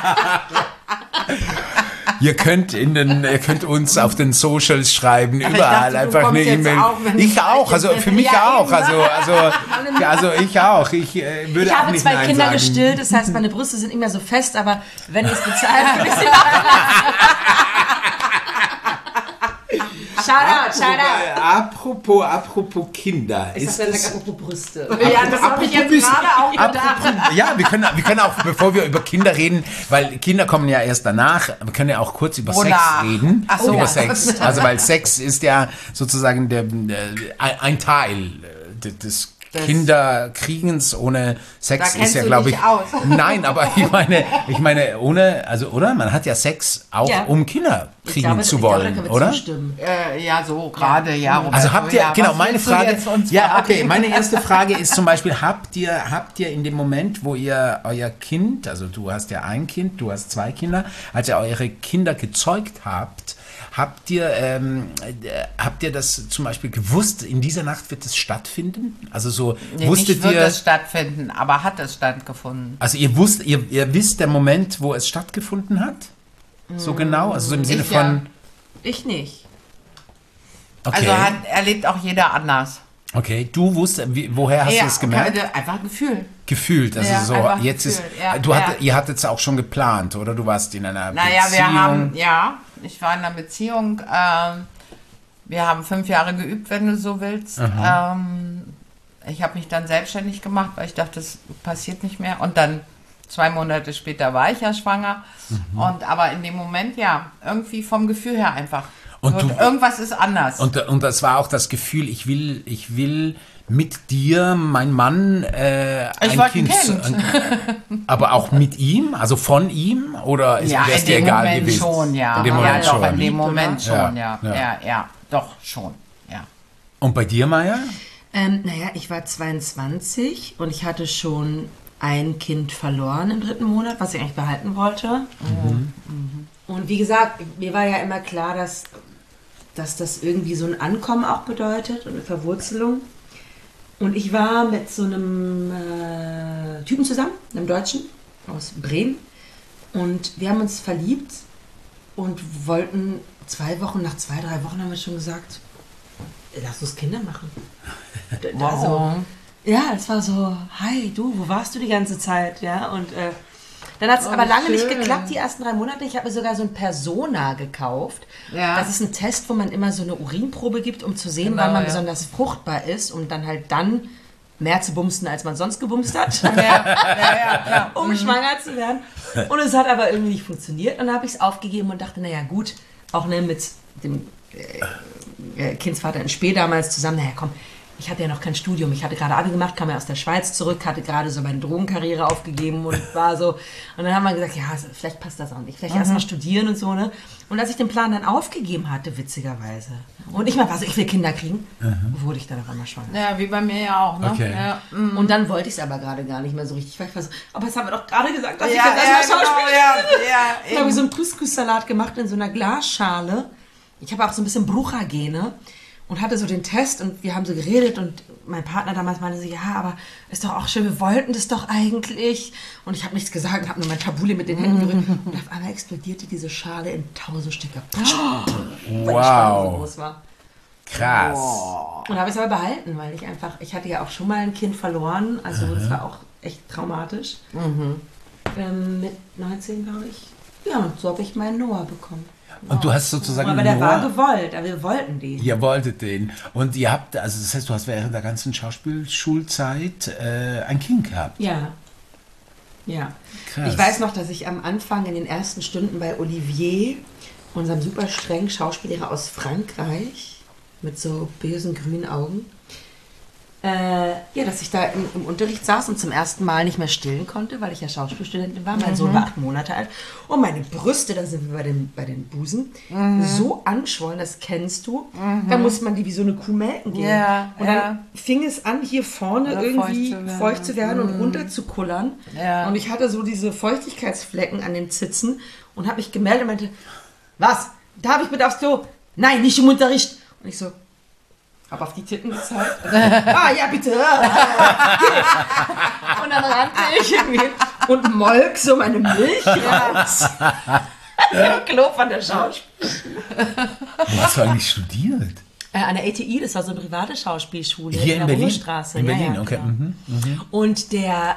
Ihr könnt uns auf den Socials schreiben, überall einfach eine E-Mail. Ich auch, also für mich auch. Also ich auch. Ich würde auch nicht nein sagen. Ich habe 2 Kinder gestillt, das heißt, meine Brüste sind nicht mehr so fest, aber wenn ich es bezahle, würde ich sie machen. Apropos Kinder. Apropos Brüste. Ja, das habe ich jetzt gerade auch gedacht. Ja, wir können auch, bevor wir über Kinder reden, weil Kinder kommen ja erst danach, wir können ja auch kurz über Sex reden. Ach so. Über Sex. Also weil Sex ist ja sozusagen ein Teil des Kinderkriegens ohne Sex ist ja, glaube ich. Aus. Nein, aber ich meine ohne, also oder? Man hat ja Sex auch, um Kinder kriegen zu wollen, oder? Ja, so gerade, ja. Also habt ihr, genau, meine Frage. Ja, okay, meine erste Frage ist zum Beispiel, habt ihr in dem Moment, wo ihr euer Kind, also du hast ja ein Kind, du hast 2 Kinder, als ihr eure Kinder gezeugt habt, habt ihr das zum Beispiel gewusst, in dieser Nacht wird es stattfinden? Also so, wusstet nicht wird es stattfinden, aber hat es stattgefunden. Also ihr wisst der Moment, wo es stattgefunden hat? So genau? Also so im Sinne von... Ja. Ich nicht. Okay. Also erlebt auch jeder anders. Okay, du wusstest, woher hast du es gemerkt? Einfach ein Gefühl. Gefühlt, also ja, so, jetzt Gefühl. ist, ihr hattet es auch schon geplant, oder? Du warst in einer Beziehung. Ich war in einer Beziehung, wir haben 5 Jahre geübt, wenn du so willst. Ich habe mich dann selbstständig gemacht, weil ich dachte, das passiert nicht mehr. Und dann 2 Monate später war ich ja schwanger. Aber in dem Moment, irgendwie vom Gefühl her einfach. Irgendwas ist anders. Und das war auch das Gefühl, ich will mit dir, mein Mann, ein Kind. Aber auch mit ihm, also von ihm? Oder wäre es dir egal gewesen? Schon, ja. In dem Moment schon. In dem Moment schon, ja. Doch, schon, ja. Und bei dir, Maya? Ich war 22 und ich hatte schon ein Kind verloren im 3. Monat, was ich eigentlich behalten wollte. Und wie gesagt, mir war ja immer klar, dass das irgendwie so ein Ankommen auch bedeutet und eine Verwurzelung. Und ich war mit so einem Typen zusammen, einem Deutschen aus Bremen. Und wir haben uns verliebt und wollten 2 Wochen, nach 2-3 Wochen haben wir schon gesagt, lass uns Kinder machen. Wow. Also, ja, es war so, hi, du, wo warst du die ganze Zeit? Ja, und dann hat es aber lange nicht geklappt, die ersten 3 Monate. Ich habe mir sogar so ein Persona gekauft. Ja. Das ist ein Test, wo man immer so eine Urinprobe gibt, um zu sehen, wann man besonders fruchtbar ist, um dann halt mehr zu bumsen, als man sonst gebumst hat. Um schwanger zu werden. Und es hat aber irgendwie nicht funktioniert. Und dann habe ich es aufgegeben und dachte, naja gut, auch mit dem Kindsvater in Spee damals zusammen, naja komm, ich hatte ja noch kein Studium, ich hatte gerade Abi gemacht, kam ja aus der Schweiz zurück, hatte gerade so meine Drogenkarriere aufgegeben und war so, und dann haben wir gesagt, ja, vielleicht passt das auch nicht, vielleicht erst mal studieren und so, ne? Und als ich den Plan dann aufgegeben hatte, witzigerweise, und ich mal war so, ich will Kinder kriegen, wurde ich dann auf einmal schwanger. Ja, wie bei mir ja auch, ne? Okay. Ja. Und dann wollte ich es aber gerade gar nicht mehr so richtig, weil ich war so, aber das haben wir doch gerade gesagt, dass ich jetzt erstmal Schauspielerin bin. Dann habe ich so einen Couscous-Salat gemacht in so einer Glasschale. Ich habe auch so ein bisschen Brucha-Gene. und hatte so den Test und wir haben so geredet und mein Partner damals meinte so, ja, aber ist doch auch schön, wir wollten das doch eigentlich. Und ich habe nichts gesagt, habe nur mein Tabule mit den Händen gerührt und auf einmal explodierte diese Schale in 1000 Stücke. Wow. Weil die Spannung so groß war. Krass. Und habe es aber behalten, weil ich hatte ja auch schon mal ein Kind verloren, also das war auch echt traumatisch. Mit 19, glaube ich. Ja, und so habe ich meinen Noah bekommen. Und du hast sozusagen aber der war gewollt, aber wir wollten den. Ihr wolltet den. Und ihr habt, also das heißt, du hast während der ganzen Schauspielschulzeit ein Kind gehabt. Ja. Ja. Krass. Ich weiß noch, dass ich am Anfang in den ersten Stunden bei Olivier, unserem super strengen Schauspiellehrer aus Frankreich, mit so bösen grünen Augen, dass ich da im Unterricht saß und zum ersten Mal nicht mehr stillen konnte, weil ich ja Schauspielstudentin war. Mein Sohn war 8 Monate alt. Und meine Brüste, da sind wir bei den Busen, so anschwollen, das kennst du. Da muss man die wie so eine Kuh melken gehen. Ja, und dann fing es an, hier vorne oder irgendwie feucht zu werden und runter zu kullern. Ja. Und ich hatte so diese Feuchtigkeitsflecken an den Zitzen und habe mich gemeldet und meinte, was? Darf ich bitte aufs Klo? Nein, nicht im Unterricht. Und ich so, habe auf die Titten gezeigt. Ja, bitte. Und dann rannte ich irgendwie und molk so meine Milch raus. Im Klo von der Schauspielschule. Wo hast du eigentlich studiert? An der ATI, das war so eine private Schauspielschule Hier in der Berlin? Rungestraße. In Berlin, ja, okay. Genau. Und der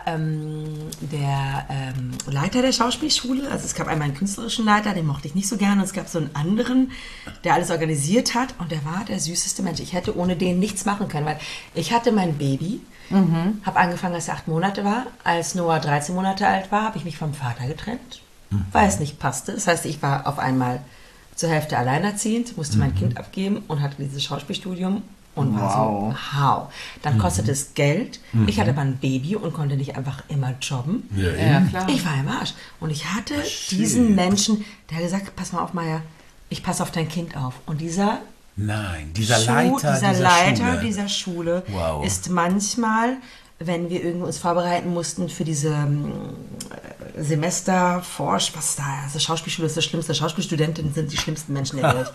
Leiter der Schauspielschule, also es gab einmal einen künstlerischen Leiter, den mochte ich nicht so gerne, und es gab so einen anderen, der alles organisiert hat, und der war der süßeste Mensch. Ich hätte ohne den nichts machen können, weil ich hatte mein Baby, habe angefangen, als er 8 Monate war. Als Noah 13 Monate alt war, habe ich mich vom Vater getrennt, weil es nicht passte. Das heißt, ich war auf einmal zur Hälfte alleinerziehend, musste mein Kind abgeben und hatte dieses Schauspielstudium und war so, wow. Dann kostete es Geld. Ich hatte aber ein Baby und konnte nicht einfach immer jobben. Ja, klar. Ich war im Arsch. Und ich hatte diesen Menschen, der hat gesagt, pass mal auf, Maya, ich passe auf dein Kind auf. Und dieser Leiter dieser Schule Wow. ist manchmal, wenn wir irgendwie uns vorbereiten mussten für diese Semesterforsch, was da, also Schauspielschule ist das Schlimmste, Schauspielstudentinnen sind die schlimmsten Menschen der Welt.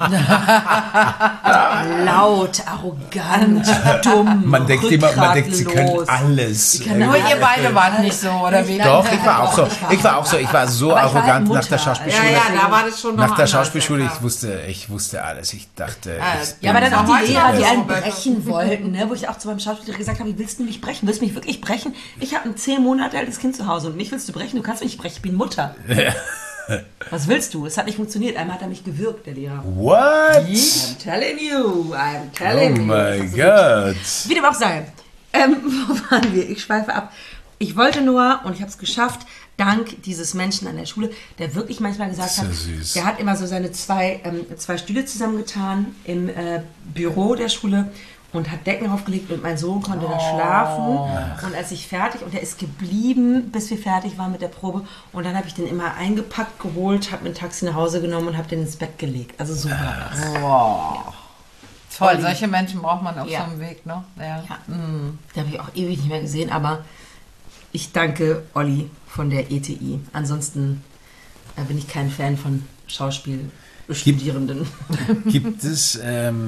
Laut, arrogant, dumm, Man denkt immer, sie können alles. Aber ihr beide wart nicht so, oder wie? Doch, ich war auch so. Ich war so Aber ich war arrogant halt nach der Mutter. Schauspielschule. Ja, da war das schon noch Nach der anders, Schauspielschule, ja, klar. ich wusste alles. Ich dachte, Ja, aber dann auch die heute Lehrer, noch die so, einen Roberto. brechen wollten, ne? Wo ich auch zu meinem Schauspieler gesagt habe, willst du mich brechen? Willst du mich wirklich brechen? Ich habe ein 10 Monate altes Kind zu Hause und mich willst du brechen? Du kannst mich nicht brechen, ich bin Mutter. Was willst du? Es hat nicht funktioniert. Einmal hat er mich gewürgt, der Lehrer. what? I'm telling you. Oh mein Gott. Wie dem auch sei. Wo waren wir? Ich schweife ab. Ich wollte nur, und ich habe es geschafft, dank dieses Menschen an der Schule, der wirklich manchmal gesagt hat, süß. der hat immer so seine zwei Stühle zusammengetan im Büro der Schule und hat Decken aufgelegt und mein Sohn konnte da schlafen. Und als ich fertig, und er ist geblieben, bis wir fertig waren mit der Probe, und dann habe ich den immer eingepackt, geholt, habe mir ein Taxi nach Hause genommen und habe den ins Bett gelegt. Also so war das. Wow. Toll, solche Menschen braucht man auf so einem Weg, ne? Ja. Den habe ich auch ewig nicht mehr gesehen, aber ich danke Olli von der ETI. Ansonsten bin ich kein Fan von Schauspielstudierenden. Gibt es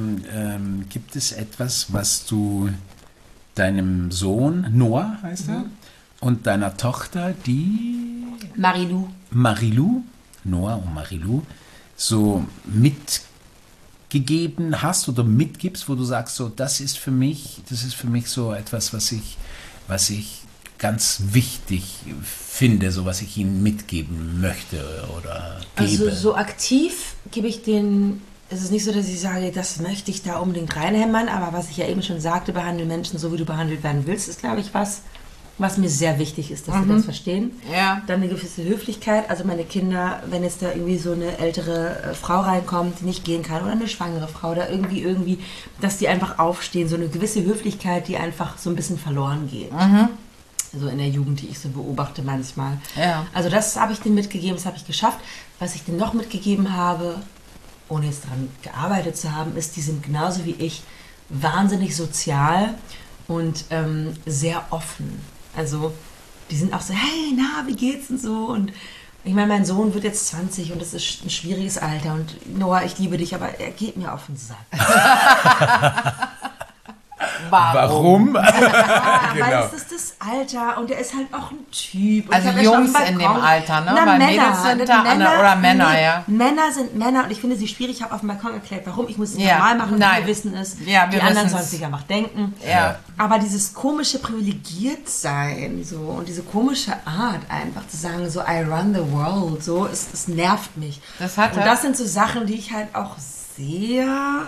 etwas, was du deinem Sohn, Noah heißt er, und deiner Tochter, die Marilou, Noah und Marilou, so mitgegeben hast oder mitgibst, wo du sagst, so, das ist für mich so etwas, was ich ganz wichtig finde, so was ich ihnen mitgeben möchte oder gebe? Also so aktiv gebe ich den, es ist nicht so, dass ich sage, das möchte ich da unbedingt reinhämmern, aber was ich ja eben schon sagte, behandle Menschen so, wie du behandelt werden willst, ist, glaube ich, was mir sehr wichtig ist, dass sie das verstehen. Ja. Dann eine gewisse Höflichkeit, also meine Kinder, wenn jetzt da irgendwie so eine ältere Frau reinkommt, die nicht gehen kann, oder eine schwangere Frau, oder irgendwie, dass die einfach aufstehen, so eine gewisse Höflichkeit, die einfach so ein bisschen verloren geht. Also in der Jugend, die ich so beobachte manchmal. Ja. Also das habe ich denen mitgegeben, das habe ich geschafft. Was ich denen noch mitgegeben habe, ohne jetzt daran gearbeitet zu haben, ist, die sind genauso wie ich wahnsinnig sozial und sehr offen. Also die sind auch so, hey, na, wie geht's und so. Und Ich meine, mein Sohn wird jetzt 20 und das ist ein schwieriges Alter. Und Noah, ich liebe dich, aber er geht mir auf den Sack. Warum? Weil es ist das Alter und er ist halt auch ein Typ. Und also Jungs in dem Alter, ne? Weil Mädels sind da oder Männer, ja. Männer sind Männer und ich finde sie schwierig. Ich habe auf dem Balkon erklärt, warum. Ich muss es normal machen, wir wissen es. Ja, die anderen sollen sich einfach denken. Ja. Aber dieses komische Privilegiertsein so und diese komische Art einfach zu sagen, so I run the world, so, es nervt mich. Und das sind so Sachen, die ich halt auch sehe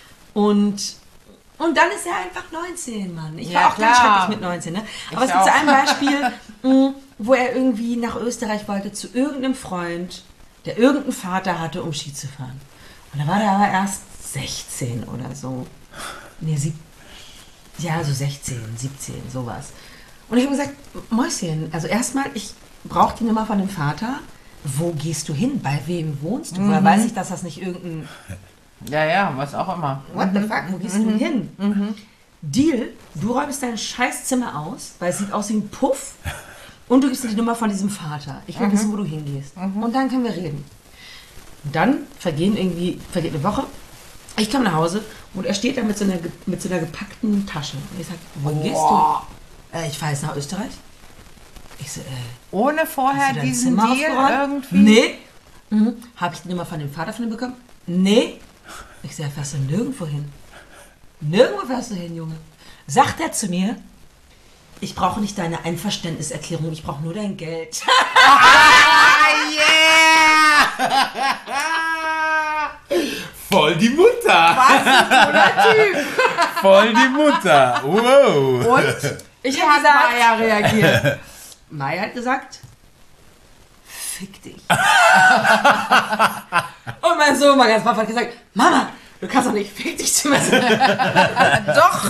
und dann ist er einfach 19, Mann. Ich war auch ganz schrecklich mit 19, ne? Aber es gibt so ein Beispiel, wo er irgendwie nach Österreich wollte zu irgendeinem Freund, der irgendeinen Vater hatte, um Ski zu fahren. Und da war der aber erst 16 oder so. Nee, so 16, 17, sowas. Und ich habe gesagt, Mäuschen, also erstmal, ich brauche die Nummer von dem Vater. Wo gehst du hin? Bei wem wohnst du? Woher weiß ich, dass das nicht irgendein... Ja, was auch immer. What the fuck, wo gehst du hin? Deal, du räumst dein Scheißzimmer aus, weil es sieht aus wie ein Puff und du gibst mir die Nummer von diesem Vater. Ich will wissen, wo du hingehst. Und dann können wir reden. Und dann vergeht eine Woche, ich komme nach Hause und er steht da mit so einer gepackten Tasche. Und ich sage, wohin gehst du? Ich fahre jetzt nach Österreich. Ich so, ohne vorher diesen Zimmer Deal aufgeräumt? irgendwie? Nee. Habe ich die Nummer von dem Vater von ihm bekommen? Nee. Ich sage, fährst du nirgendwo hin? Nirgendwo fährst du hin, Junge. Sagt er zu mir, ich brauche nicht deine Einverständniserklärung, ich brauche nur dein Geld. Voll die Mutter. Was ein cooler Typ. Voll die Mutter. Wow. Und ich habe gesagt, Maya reagiert. Maya hat gesagt, fick dich. Und mein Sohn mal ganz brav hat gesagt, Mama, du kannst doch nicht fick dich zu mir sagen.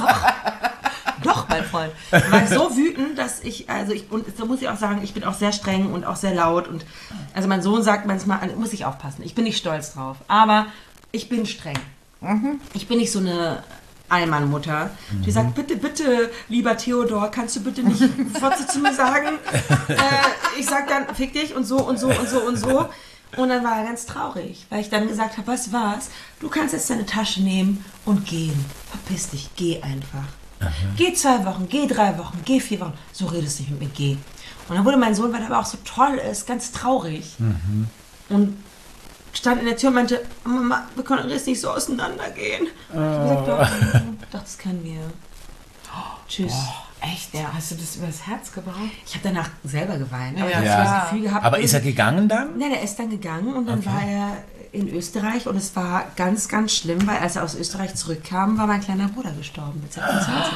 Doch, mein Freund. Ich war so wütend, dass und da muss ich auch sagen, ich bin auch sehr streng und auch sehr laut. Und also mein Sohn sagt manchmal, muss ich aufpassen, ich bin nicht stolz drauf, aber ich bin streng. Ich bin nicht so eine Allmann-Mutter, die sagt, bitte, lieber Theodor, kannst du bitte nicht Fotze zu mir sagen? Ich sag dann, fick dich und so und so und so und so. Und dann war er ganz traurig, weil ich dann gesagt habe, weißt du was, du kannst jetzt deine Tasche nehmen und gehen. Verpiss dich, geh einfach. Geh 2 Wochen, geh 3 Wochen, geh 4 Wochen. So redest du nicht mit mir, geh. Und dann wurde mein Sohn, weil er aber auch so toll ist, ganz traurig. Und stand in der Tür und meinte, Mama, wir können jetzt nicht so auseinandergehen. Ich habe gesagt, doch, das können wir. Tschüss. Echt? Ja. Hast du das übers Herz gebracht? Ich habe danach selber geweint. Aber ja, ich habe das Gefühl gehabt. Aber ist er gegangen dann? Nein, er ist dann gegangen und dann war er in Österreich und es war ganz, ganz schlimm, weil als er aus Österreich zurückkam, war mein kleiner Bruder gestorben mit 26.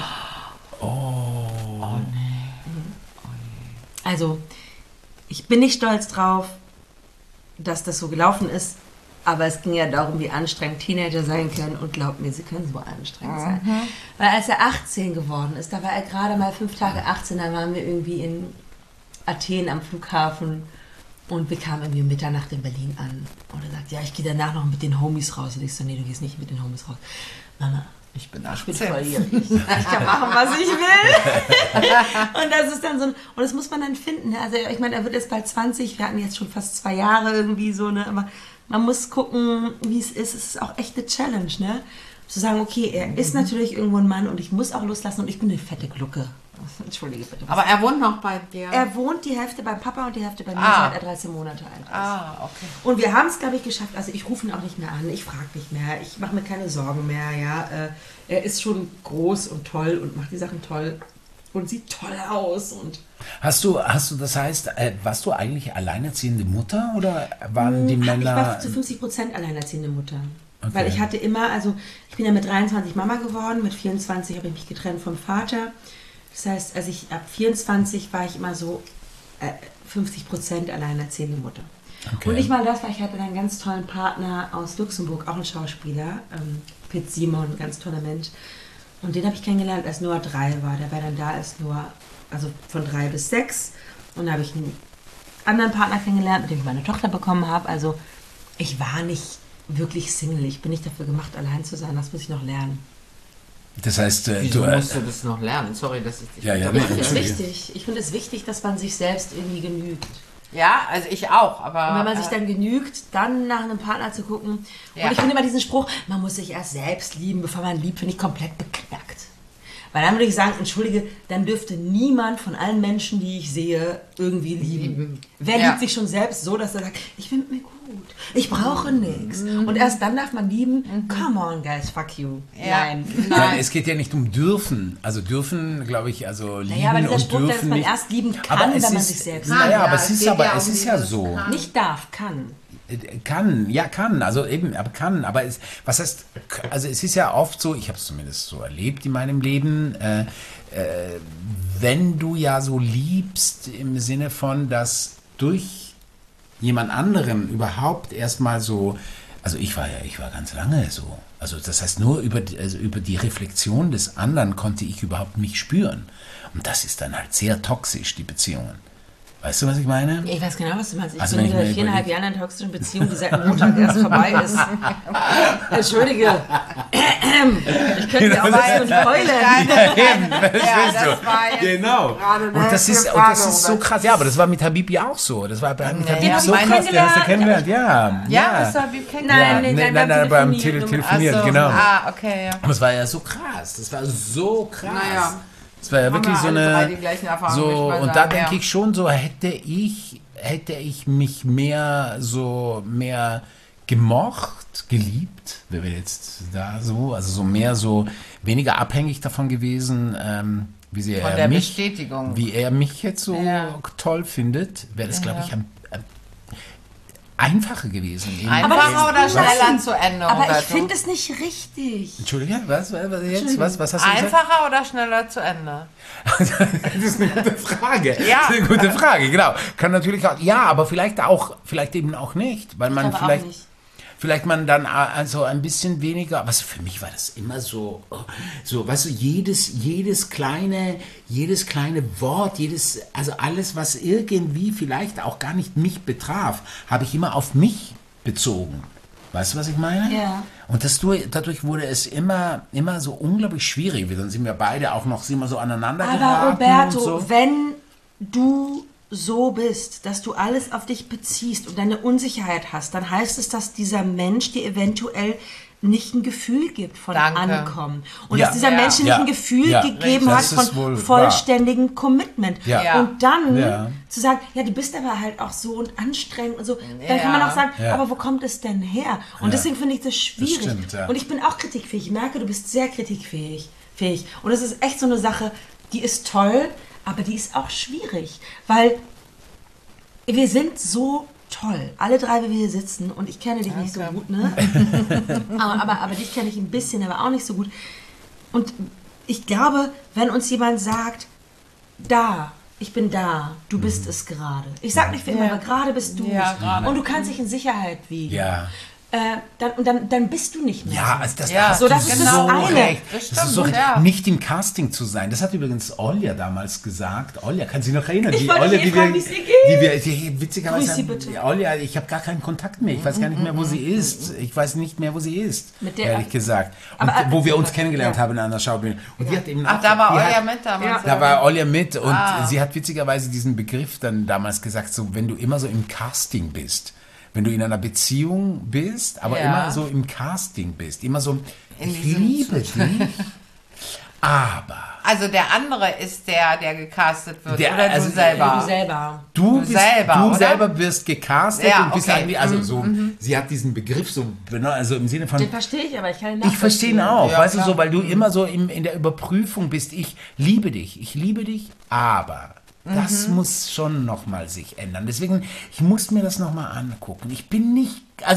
Oh nee. Also, ich bin nicht stolz drauf, dass das so gelaufen ist, aber es ging ja darum, wie anstrengend Teenager sein können und glaubt mir, sie können so anstrengend sein. Weil als er 18 geworden ist, da war er gerade mal 5 Tage 18, da waren wir irgendwie in Athen am Flughafen und wir kamen irgendwie um Mitternacht in Berlin an. Und er sagt, ja, ich gehe danach noch mit den Homies raus. Und ich so, nee, du gehst nicht mit den Homies raus. Mama, ich bin volljährig. Ich kann machen, was ich will. Und das ist dann so und das muss man dann finden. Also ich meine, er wird jetzt bald 20, wir hatten jetzt schon fast 2 Jahre irgendwie so, ne? Aber man muss gucken, wie es ist. Es ist auch echt eine Challenge, ne? Zu sagen, okay, er ist natürlich irgendwo ein Mann und ich muss auch loslassen und ich bin eine fette Glucke. Entschuldige bitte. Aber er wohnt noch bei dir? Er wohnt die Hälfte beim Papa und die Hälfte bei mir, seit er 13 Monate alt ist. Okay. Und wir haben es, glaube ich, geschafft. Also ich rufe ihn auch nicht mehr an, ich frage nicht mehr, ich mache mir keine Sorgen mehr. Ja, er ist schon groß und toll und macht die Sachen toll und sieht toll aus. Und Hast du, das heißt, warst du eigentlich alleinerziehende Mutter oder waren die Männer... Ich war zu 50% alleinerziehende Mutter. Okay. Weil ich hatte immer, also ich bin ja mit 23 Mama geworden, mit 24 habe ich mich getrennt vom Vater. Das heißt, ab 24 war ich immer so 50% alleinerziehende Mutter. Okay. Und nicht mal das, weil ich hatte einen ganz tollen Partner aus Luxemburg, auch ein Schauspieler, Pitt Simon, ein ganz toller Mensch. Und den habe ich kennengelernt, als Noah 3 war. Der war dann da als Noah, also von 3 bis 6. Und da habe ich einen anderen Partner kennengelernt, mit dem ich meine Tochter bekommen habe. Also ich war nicht wirklich Single. Ich bin nicht dafür gemacht, allein zu sein. Das muss ich noch lernen. Das heißt, wieso musst du das noch lernen? Sorry, dass ich dich Ich finde es wichtig. Ich finde es wichtig, dass man sich selbst irgendwie genügt. Ja, also ich auch, aber... Und wenn man sich dann genügt, dann nach einem Partner zu gucken. Und ich finde immer diesen Spruch, man muss sich erst selbst lieben, bevor man liebt, finde ich komplett beknackt. Weil dann würde ich sagen, entschuldige, dann dürfte niemand von allen Menschen, die ich sehe, irgendwie lieben. Wer liebt sich schon selbst so, dass er sagt, ich bin mit mir gut, ich brauche nichts. Und erst dann darf man lieben, come on guys, fuck you. Nein. Es geht ja nicht um dürfen. Also dürfen, glaube ich, also lieben naja, aber dieser und Spruch, dürfen dass man nicht. erst lieben kann, wenn man sich selbst liebt. Naja, aber es ist ja so. Nicht darf, kann. Kann, also eben, aber kann, aber was heißt, also es ist ja oft so, ich habe es zumindest so erlebt in meinem Leben, wenn du ja so liebst im Sinne von, dass durch jemand anderen überhaupt erstmal so, also ich war ganz lange so, also das heißt nur über die Reflexion des anderen konnte ich überhaupt mich spüren und das ist dann halt sehr toxisch, die Beziehungen. Weißt du, was ich meine? Ich weiß genau, was du meinst. Ich also bin seit 4,5 Jahren in einer toxischen Beziehung, die seit Montag erst vorbei ist. Entschuldige. Ich könnte ja auch was und heulen. Genau. Und das ist so krass. Ja, aber das war mit Habib ja auch so. Das war bei Habib so krass. Den hast du kennengelernt. Ja, hast du Habib kennengelernt? Nein, beim Telefonieren, genau. Ah, okay, ja. Und das war ja so krass. Das war so krass. Naja. Es war ja wirklich so eine, so, und da denke ja. ich schon so, hätte ich mich mehr gemocht, geliebt, wäre wir jetzt da so, also so mehr so, weniger abhängig davon gewesen, wie er mich jetzt so toll findet, wäre das, glaube ich, einfacher gewesen. Einfacher oder schneller zu Ende? Aber ich finde es nicht richtig. Entschuldige, was jetzt? Was hast du gesagt? Einfacher oder schneller zu Ende? Das ist eine gute Frage. Ja. Das ist eine gute Frage, genau. Kann natürlich auch, ja, aber vielleicht eben auch nicht, weil man vielleicht man dann also ein bisschen weniger, was für mich war das immer so, weißt du, jedes kleine Wort, also alles, was irgendwie vielleicht auch gar nicht mich betraf, habe ich immer auf mich bezogen. Weißt du, was ich meine? Ja. Und dadurch wurde es immer so unglaublich schwierig. Dann sind wir beide auch noch immer so aneinander geraten. Aber Roberto, und so. wenn du so bist, dass du alles auf dich beziehst und deine Unsicherheit hast, dann heißt es, dass dieser Mensch dir eventuell nicht ein Gefühl gibt von Ankommen. Und dass dieser Mensch dir nicht ein Gefühl gegeben hat von vollständigem Commitment. Ja. Und dann zu sagen, ja, du bist aber halt auch so und anstrengend und so, dann kann man auch sagen, aber wo kommt es denn her? Und deswegen finde ich das schwierig. Das stimmt, ja. Und ich bin auch kritikfähig. Ich merke, du bist sehr kritikfähig. Und das ist echt so eine Sache, die ist toll, aber die ist auch schwierig, weil wir sind so toll. Alle drei, wie wir hier sitzen, und ich kenne dich nicht so gut, ne? aber dich kenne ich ein bisschen, aber auch nicht so gut. Und ich glaube, wenn uns jemand sagt, ich bin da, du bist es gerade. Ich sag nicht für immer, aber gerade bist du es. Und du kannst dich in Sicherheit wiegen. Ja. Dann bist du nicht mehr. Ja, also das ist das eine. Recht. Das ist so recht. Nicht im Casting zu sein. Das hat übrigens Olja damals gesagt. Olja, kann sich noch erinnern? Die Olja, die wir witzigerweise, Olja, ich habe gar keinen Kontakt mehr. Ich weiß gar nicht mehr, wo sie ist. Ich weiß nicht mehr, wo sie ist, ehrlich gesagt. Und wo wir uns kennengelernt haben an der Schaubühne. Und die hat eben da war Olja mit damals. Da war Olja mit und sie hat witzigerweise diesen Begriff dann damals gesagt, so wenn du immer so im Casting bist. Wenn du in einer Beziehung bist, aber immer so im Casting bist, immer so, ich liebe dich, aber... Also der andere ist der gecastet wird, oder du selber? Du selber wirst gecastet und bist also so, sie hat diesen Begriff so, also im Sinne von... Den verstehe ich, aber ich kann ihn nachvollziehen. Ich verstehe ihn auch, weißt du, so, weil du immer so in der Überprüfung bist, ich liebe dich, aber... Das muss schon nochmal sich ändern. Deswegen, ich muss mir das nochmal angucken. Ich bin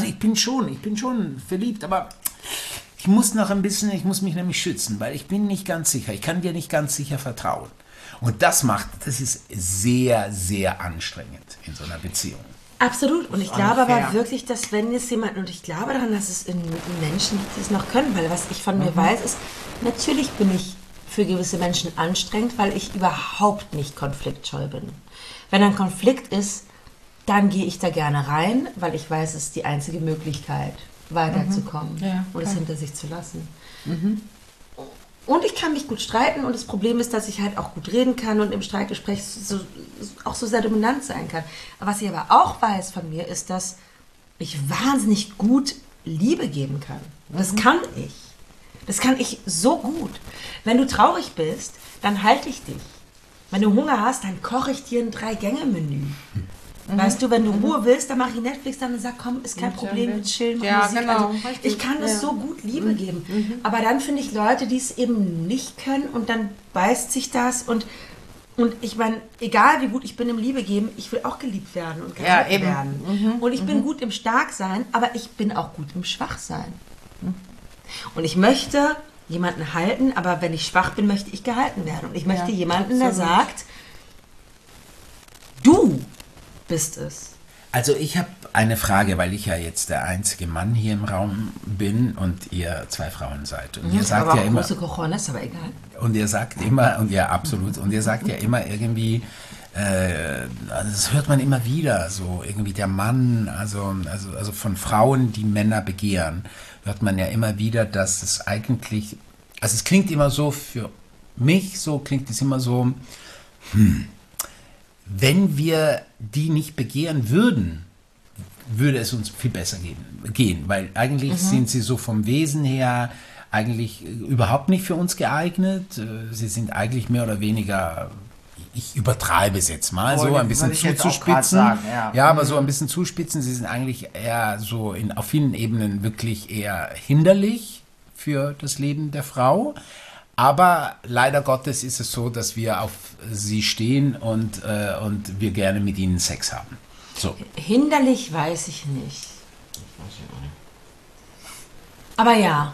schon verliebt, aber ich muss mich nämlich schützen, weil ich bin nicht ganz sicher. Ich kann dir nicht ganz sicher vertrauen. Und das ist sehr, sehr anstrengend in so einer Beziehung. Absolut. Und ich glaube aber wirklich, dass wenn es jemand, und ich glaube daran, dass es in Menschen gibt, die es noch können, weil was ich von mir weiß, ist, natürlich bin ich für gewisse Menschen anstrengend, weil ich überhaupt nicht konfliktscheu bin. Wenn ein Konflikt ist, dann gehe ich da gerne rein, weil ich weiß, es ist die einzige Möglichkeit, weiterzukommen und es hinter sich zu lassen. Und ich kann mich gut streiten und das Problem ist, dass ich halt auch gut reden kann und im Streitgespräch auch so sehr dominant sein kann. Aber was ich aber auch weiß von mir, ist, dass ich wahnsinnig gut Liebe geben kann. Das kann ich. Das kann ich so gut. Wenn du traurig bist, dann halte ich dich. Wenn du Hunger hast, dann koche ich dir ein 3-Gänge-Menü. Weißt du, wenn du Ruhe willst, dann mache ich Netflix dann und sag, komm, ist kein Problem, mit chillen, ja, Musik. genau, Also, ich kann das so gut Liebe geben. Aber dann finde ich Leute, die es eben nicht können und dann beißt sich das und ich meine, egal wie gut ich bin im Liebe geben, ich will auch geliebt werden und gehalten werden. Und ich bin gut im Starksein, aber ich bin auch gut im Schwachsein. Und ich möchte jemanden halten, aber wenn ich schwach bin, möchte ich gehalten werden. Und ich möchte jemanden, der sagt, du bist es. Also ich habe eine Frage, weil ich ja jetzt der einzige Mann hier im Raum bin und ihr 2 Frauen seid. Und ihr sagt aber ja auch immer, große Cojones, aber egal. und ihr sagt immer, und ja absolut, und ihr sagt ja immer irgendwie, das hört man immer wieder, so irgendwie der Mann, also von Frauen, die Männer begehren, hört man ja immer wieder, dass es eigentlich, also es klingt immer so, für mich so klingt es immer so, wenn wir die nicht begehren würden, würde es uns viel besser gehen, weil eigentlich sind sie so vom Wesen her eigentlich überhaupt nicht für uns geeignet. Sie sind eigentlich mehr oder weniger, ich übertreibe es jetzt mal, so ein bisschen zuzuspitzen. Ja, aber so ein bisschen zuspitzen. Sie sind eigentlich eher so auf vielen Ebenen wirklich eher hinderlich für das Leben der Frau. Aber leider Gottes ist es so, dass wir auf sie stehen und wir gerne mit ihnen Sex haben. So. Hinderlich weiß ich nicht. Aber ja,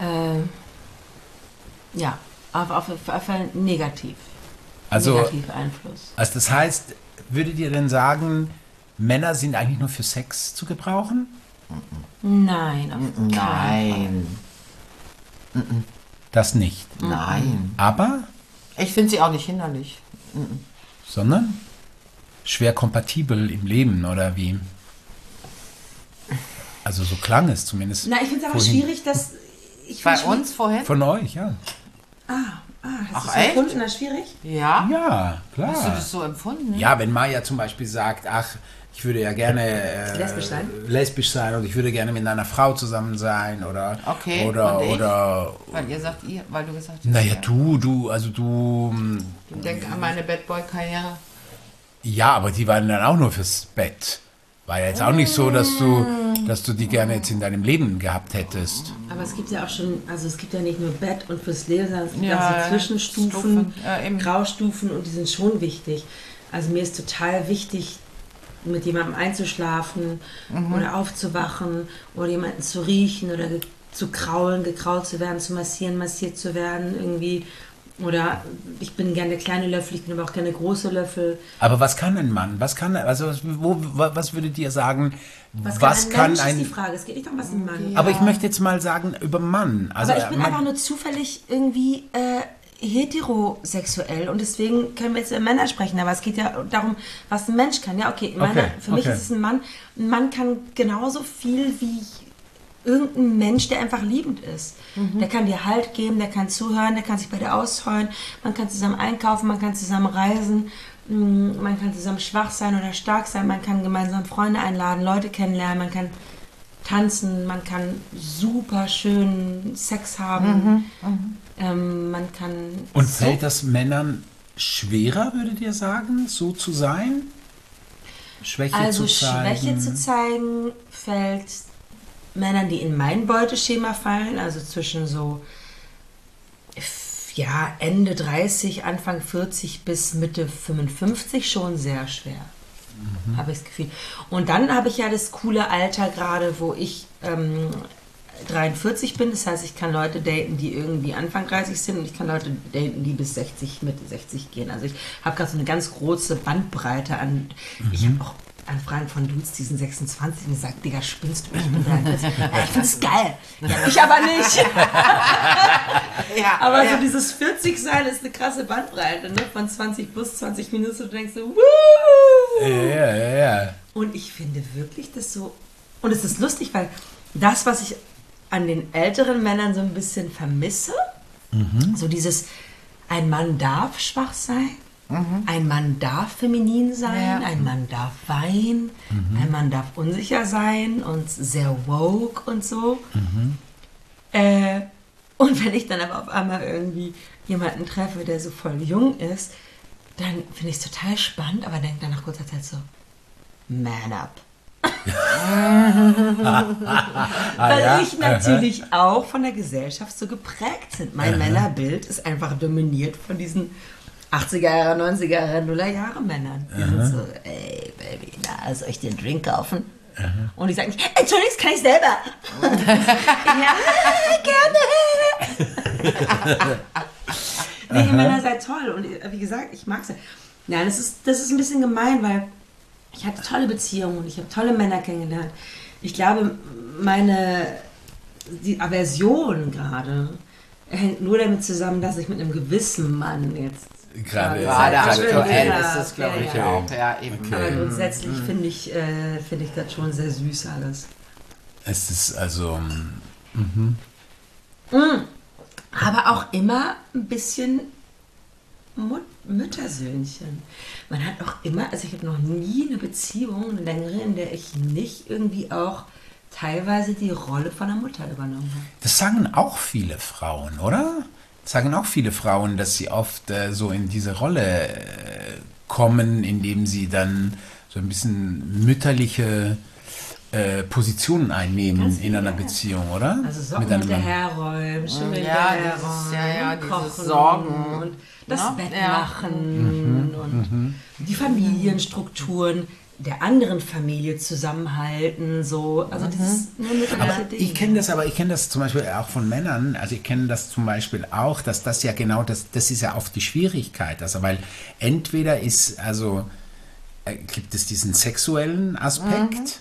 auf jeden Fall negativ. Also, Negativer Einfluss. Also das heißt, würdet ihr denn sagen, Männer sind eigentlich nur für Sex zu gebrauchen? Nein, auf keinen Nein. Fall. Das nicht. Nein. Aber? Ich finde sie auch nicht hinderlich. Sondern? Schwer kompatibel im Leben, oder wie? Also so klang es zumindest. Na, ich finde es aber vorhin. schwierig, dass... Bei uns vorhin? Von euch, ja. Hast du es echt? empfunden als schwierig? Ja. Ja, klar. Hast du das so empfunden? Ja, wenn Maya zum Beispiel sagt, ach, ich würde ja gerne lesbisch sein und ich würde gerne mit einer Frau zusammen sein oder Okay, oder weil du gesagt hast. naja, ja. du Denk an meine Bad-Boy-Karriere. ja, aber die waren dann auch nur fürs Bett. War ja jetzt auch nicht so, dass du die gerne jetzt in deinem Leben gehabt hättest. Aber es gibt ja auch schon, also es gibt ja nicht nur Bett und fürs Leben, sondern es gibt Ja, auch so Zwischenstufen, eben. Graustufen und die sind schon wichtig. Also mir ist total wichtig, mit jemandem einzuschlafen oder aufzuwachen oder jemanden zu riechen oder zu kraulen, gekrault zu werden, zu massieren, massiert zu werden irgendwie. Oder ich bin gerne der kleine Löffel, ich bin aber auch gerne große Löffel. Aber was kann ein Mann? Was würdet ihr sagen? Was kann ein Mensch, ist die Frage. Es geht nicht um was ein Mann. Aber ich möchte jetzt mal sagen über Mann. Also, aber ich bin einfach nur zufällig irgendwie heterosexuell und deswegen können wir jetzt über Männer sprechen, aber es geht ja darum, was ein Mensch kann. Ja, okay, für mich ist es ein Mann. Ein Mann kann genauso viel wie irgendein Mensch, der einfach liebend ist. Der kann dir Halt geben, der kann zuhören, der kann sich bei dir ausheulen, man kann zusammen einkaufen, man kann zusammen reisen, man kann zusammen schwach sein oder stark sein, man kann gemeinsam Freunde einladen, Leute kennenlernen, man kann tanzen, man kann super schön Sex haben, man kann... Und fällt das Männern schwerer, würdet ihr sagen, so zu sein? Schwäche zu zeigen fällt Männern, die in mein Beuteschema fallen, also zwischen so Ende 30, Anfang 40 bis Mitte 55 schon sehr schwer, habe ich das Gefühl. Und dann habe ich ja das coole Alter gerade, wo ich 43 bin, das heißt, ich kann Leute daten, die irgendwie Anfang 30 sind und ich kann Leute daten, die bis 60, Mitte 60 gehen. Also ich habe gerade so eine ganz große Bandbreite an, ich habe auch Anfragen von Dudes, die sind 26 und sagt, Digga, spinnst du? Ich bin 43. Ich find's geil. Ja, ich aber nicht. Aber so dieses 40 sein ist eine krasse Bandbreite, ne? Von 20 plus 20 minus und du denkst so, wuh! Ja. Und ich finde wirklich das so, und es ist lustig, weil das, was ich an den älteren Männern so ein bisschen vermisse, So dieses, ein Mann darf schwach sein, ein Mann darf feminin sein, ein Mann darf weinen, ein Mann darf unsicher sein und sehr woke und so. Und wenn ich dann aber auf einmal irgendwie jemanden treffe, der so voll jung ist, dann finde ich es total spannend, aber denke dann nach kurzer Zeit so, man up. Weil ich natürlich auch von der Gesellschaft so geprägt bin. Mein Männerbild ist einfach dominiert von diesen 80er Jahre, 90er Jahre, 0er Jahre Männern. Die sind so, ey Baby, na, soll ich dir einen Drink kaufen? Und ich sage nicht, Entschuldigung, das kann ich selber. Ja, gerne. Nee, ihr Männer seid toll und wie gesagt, ich mag es. Nein, das ist ein bisschen gemein, weil ich hatte tolle Beziehungen und ich habe tolle Männer kennengelernt. Ich glaube, die Aversion gerade hängt nur damit zusammen, dass ich mit einem gewissen Mann jetzt gerade aktuell ist das, glaube ich, auch. Ja, eben. Okay. Aber grundsätzlich finde ich das schon sehr süß alles. Es ist also... Aber auch immer ein bisschen Müttersöhnchen. Man hat auch immer, also ich habe noch nie eine Beziehung, eine längere, in der ich nicht irgendwie auch teilweise die Rolle von der Mutter übernommen habe. Das sagen auch viele Frauen, oder? Das sagen auch viele Frauen, dass sie oft so in diese Rolle kommen, indem sie dann so ein bisschen mütterliche Positionen einnehmen in einer Beziehung, oder? Also Socken hinterherräumen, Schimmel hinterherräumen, dieses Sorgen und das Bett machen und die Familienstrukturen der anderen Familie zusammenhalten, so, also dieses nur mütterliche Ding. Ich kenne das zum Beispiel auch von Männern, also ich kenne das zum Beispiel auch, dass das ja genau, das ist ja oft die Schwierigkeit, also weil entweder ist, also gibt es diesen sexuellen Aspekt,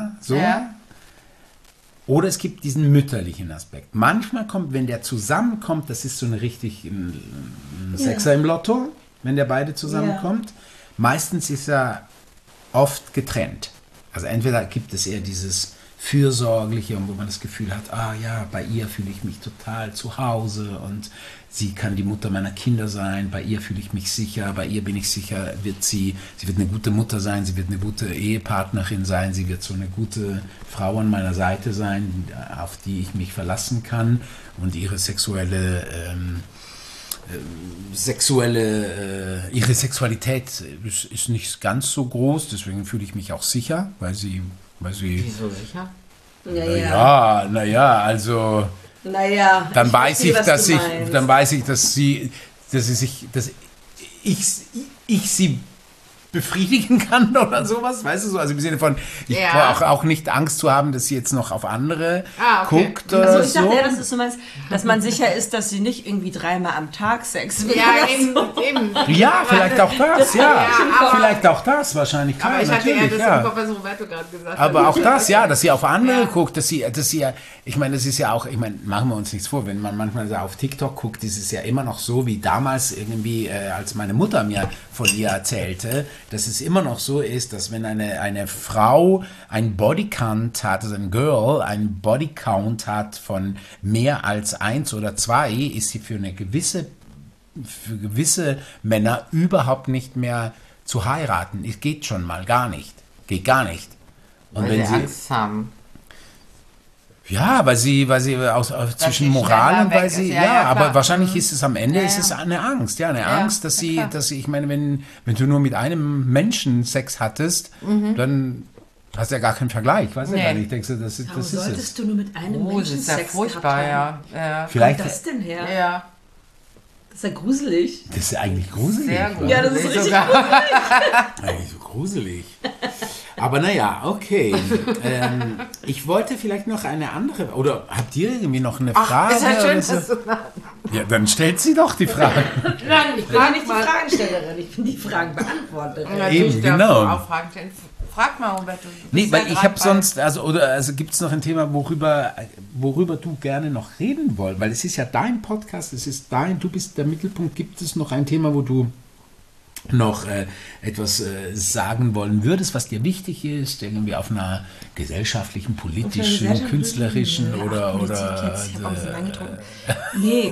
oder es gibt diesen mütterlichen Aspekt. Manchmal kommt, wenn der zusammenkommt, das ist so ein Sechser im Lotto, wenn der beide zusammenkommt. Meistens ist er oft getrennt. Also entweder gibt es eher dieses Fürsorgliche, wo man das Gefühl hat, bei ihr fühle ich mich total zu Hause und sie kann die Mutter meiner Kinder sein, bei ihr fühle ich mich sicher, bei ihr bin ich sicher, sie wird eine gute Mutter sein, sie wird eine gute Ehepartnerin sein, sie wird so eine gute Frau an meiner Seite sein, auf die ich mich verlassen kann und ihre ihre Sexualität ist nicht ganz so groß, deswegen fühle ich mich auch sicher, weil sie... Wieso sicher? Also... dann weiß ich, dass ich sie befriedigen kann oder sowas, weißt du so, also im Sinne von, ich brauche auch nicht Angst zu haben, dass sie jetzt noch auf andere guckt oder also ich so. dachte, das ist so dass man sicher ist, dass sie nicht irgendwie 3-mal am Tag Sex will. Ja, eben. Ja, vielleicht auch das, vielleicht auch das, wahrscheinlich, klar, aber ich hatte natürlich, eher das im Kopf, was Roberto gerade gesagt hat. Aber auch das, dass sie auf andere guckt, dass sie ich meine, das ist ja auch, machen wir uns nichts vor, wenn man manchmal so auf TikTok guckt, ist es ja immer noch so, wie damals irgendwie, als meine Mutter mir von ihr erzählte, dass es immer noch so ist, dass wenn eine Frau ein Bodycount hat, also ein Girl, einen Bodycount hat von mehr als 1 oder 2, ist sie für gewisse Männer überhaupt nicht mehr zu heiraten. Es geht schon mal gar nicht. Geht gar nicht. Und weil sie Angst haben. Ja, weil sie zwischen Moral und weil sie, aber wahrscheinlich ist es am Ende, ist es eine Angst, Angst, dass sie, ich meine, wenn du nur mit einem Menschen Sex hattest, dann hast du ja gar keinen Vergleich, weißt du gar nicht, denkst du, das ist es. Solltest du nur mit einem Menschen Sex Sex furchtbar, ja. Vielleicht, wo kommt das denn her? Ja. Das ist ja gruselig. Das ist ja eigentlich gruselig. Sehr gruselig. Ja, das ist richtig gruselig. Eigentlich so gruselig. Aber naja, okay. Ich wollte vielleicht noch eine andere, oder habt ihr irgendwie noch eine Frage? Ist ja schön, so? dass du Ja, dann stellt sie doch die Frage. Nein, ich bin nicht die Fragenstellerin, ich bin die Fragenbeantworterin. Ja, eben, genau. Auch Fragen stellen. Frag mal, Roberto. Nee, weil ich habe sonst, also gibt es noch ein Thema, worüber du gerne noch reden wolltest? Weil es ist ja dein Podcast, du bist der Mittelpunkt. Gibt es noch ein Thema, wo du noch etwas sagen wollen würdest, was dir wichtig ist, irgendwie auf einer gesellschaftlichen, politischen, künstlerischen oder ich habe auch so lange getrunken. Nee.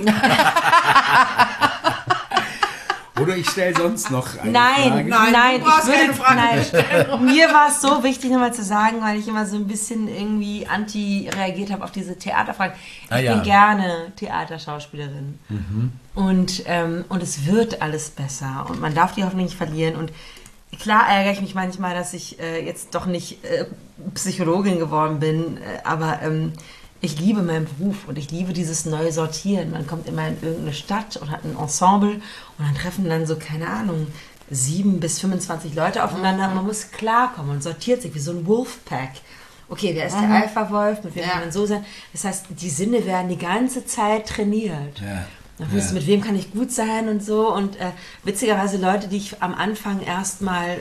Oder ich stelle sonst noch eine Frage. Nein, ich würde keine Frage stellen. Mir war es so wichtig, nochmal zu sagen, weil ich immer so ein bisschen irgendwie anti reagiert habe auf diese Theaterfragen. Ich bin gerne Theaterschauspielerin. Und es wird alles besser und man darf die Hoffnung nicht verlieren. Und klar ärgere ich mich manchmal, dass ich jetzt doch nicht Psychologin geworden bin, aber ich liebe meinen Beruf und ich liebe dieses neue Sortieren. Man kommt immer in irgendeine Stadt und hat ein Ensemble und dann treffen dann so, keine Ahnung, 7 bis 25 Leute aufeinander und man muss klarkommen und sortiert sich wie so ein Wolfpack. Okay, wer ist der Alpha-Wolf, mit wem kann man so sein? Das heißt, die Sinne werden die ganze Zeit trainiert. Ja. Dann weißt du, mit wem kann ich gut sein und so. Und witzigerweise Leute, die ich am Anfang erstmal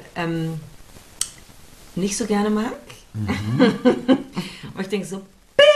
nicht so gerne mag. Und ich denke so,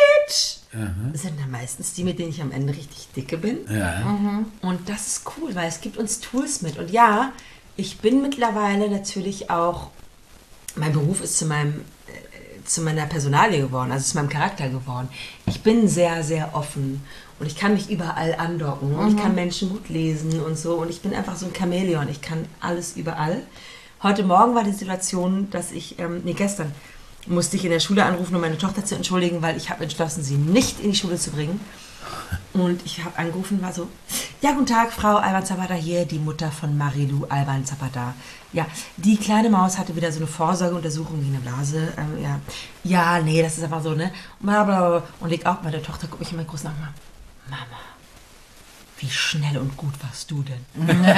sind dann meistens die, mit denen ich am Ende richtig dicke bin. Ja. Und das ist cool, weil es gibt uns Tools mit. Und ja, ich bin mittlerweile natürlich auch, mein Beruf ist zu meiner Personalie geworden, also zu meinem Charakter geworden. Ich bin sehr, sehr offen und ich kann mich überall andocken und ich kann Menschen gut lesen und so und ich bin einfach so ein Chamäleon, ich kann alles überall. Heute Morgen war die Situation, dass ich, gestern musste ich in der Schule anrufen, um meine Tochter zu entschuldigen, weil ich habe entschlossen, sie nicht in die Schule zu bringen. Und ich habe angerufen, war so, ja, guten Tag, Frau Alban-Zapata hier, die Mutter von Marilu Alban-Zapata. Ja, die kleine Maus hatte wieder so eine Vorsorgeuntersuchung gegen eine Blase. Ja, nee, das ist einfach so, ne? Und ich auch, meine Tochter guckt mich immer groß nach, Mama, wie schnell und gut warst du denn? Und ich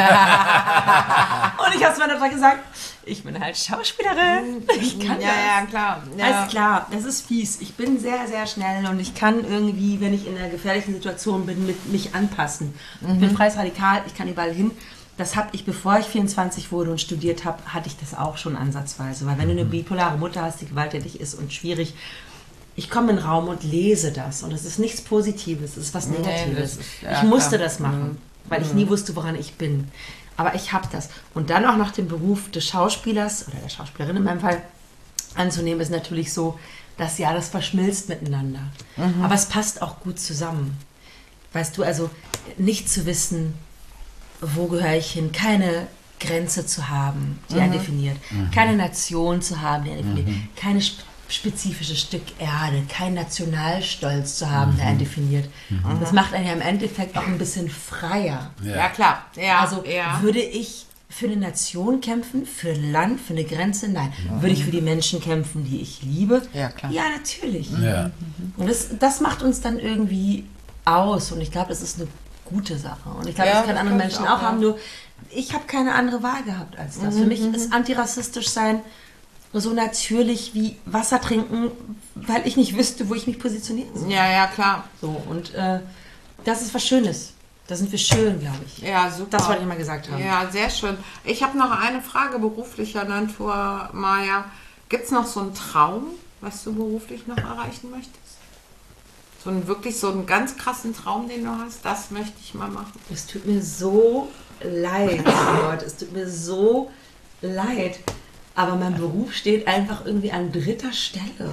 habe zu meiner Tochter gesagt, ich bin halt Schauspielerin. Ich kann das. Ja, klar. Ja. Alles klar, das ist fies. Ich bin sehr, sehr schnell und ich kann irgendwie, wenn ich in einer gefährlichen Situation bin, mit mich anpassen. Ich bin freies Radikal, ich kann überall hin. Das habe ich, bevor ich 24 wurde und studiert habe, hatte ich das auch schon ansatzweise. Weil wenn du eine bipolare Mutter hast, die gewalttätig ist und schwierig, ich komme in den Raum und lese das und es ist nichts Positives, es ist was Negatives. Ich musste das machen, weil ich nie wusste, woran ich bin. Aber ich habe das. Und dann auch noch den Beruf des Schauspielers oder der Schauspielerin in meinem Fall anzunehmen, ist natürlich so, dass das verschmilzt miteinander. Aber es passt auch gut zusammen. Weißt du, also nicht zu wissen, wo gehöre ich hin, keine Grenze zu haben, die einen definiert, keine Nation zu haben, die einen definiert, keine spezifische Stück Erde, kein Nationalstolz zu haben, der einen definiert. Das macht einen ja im Endeffekt auch ein bisschen freier. Ja, klar. Ja, also würde ich für eine Nation kämpfen, für ein Land, für eine Grenze? Nein. Würde ich für die Menschen kämpfen, die ich liebe? Ja, klar. Ja, natürlich. Ja. Und das macht uns dann irgendwie aus und ich glaube, das ist eine gute Sache. Und ich glaube, das können andere Menschen auch haben, nur ich habe keine andere Wahl gehabt als das. Für mich ist antirassistisch sein so natürlich wie Wasser trinken, weil ich nicht wüsste, wo ich mich positionieren soll. Ja, klar. So, und das ist was Schönes. Da sind wir schön, glaube ich. Ja, super. Das wollte ich mal gesagt haben. Ja, sehr schön. Ich habe noch eine Frage beruflicher Natur, Maja. Gibt es noch so einen Traum, was du beruflich noch erreichen möchtest? Wirklich so einen ganz krassen Traum, den du hast? Das möchte ich mal machen. Es tut mir so leid, Leute. Es tut mir so leid. Aber mein Beruf steht einfach irgendwie an 3. Stelle.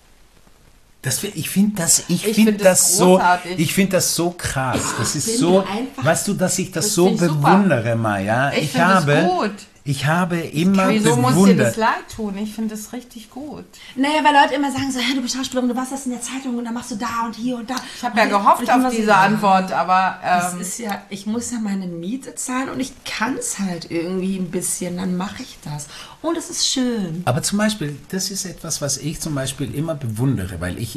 Ich finde das so krass. Das ist so, weißt du, dass ich das so bewundere, Maja. Ich finde es gut. Ich habe immer Wieso muss dir das leid tun? Ich finde es richtig gut. Naja, weil Leute immer sagen so, hey, du bist Schauspielerin, du warst das in der Zeitung und dann machst du da und hier und da. Ich habe ja gehofft auf diese Antwort, aber... Das ist ja, ich muss ja meine Miete zahlen und ich kann es halt irgendwie ein bisschen, dann mache ich das. Und es ist schön. Aber zum Beispiel, das ist etwas, was ich zum Beispiel immer bewundere, weil ich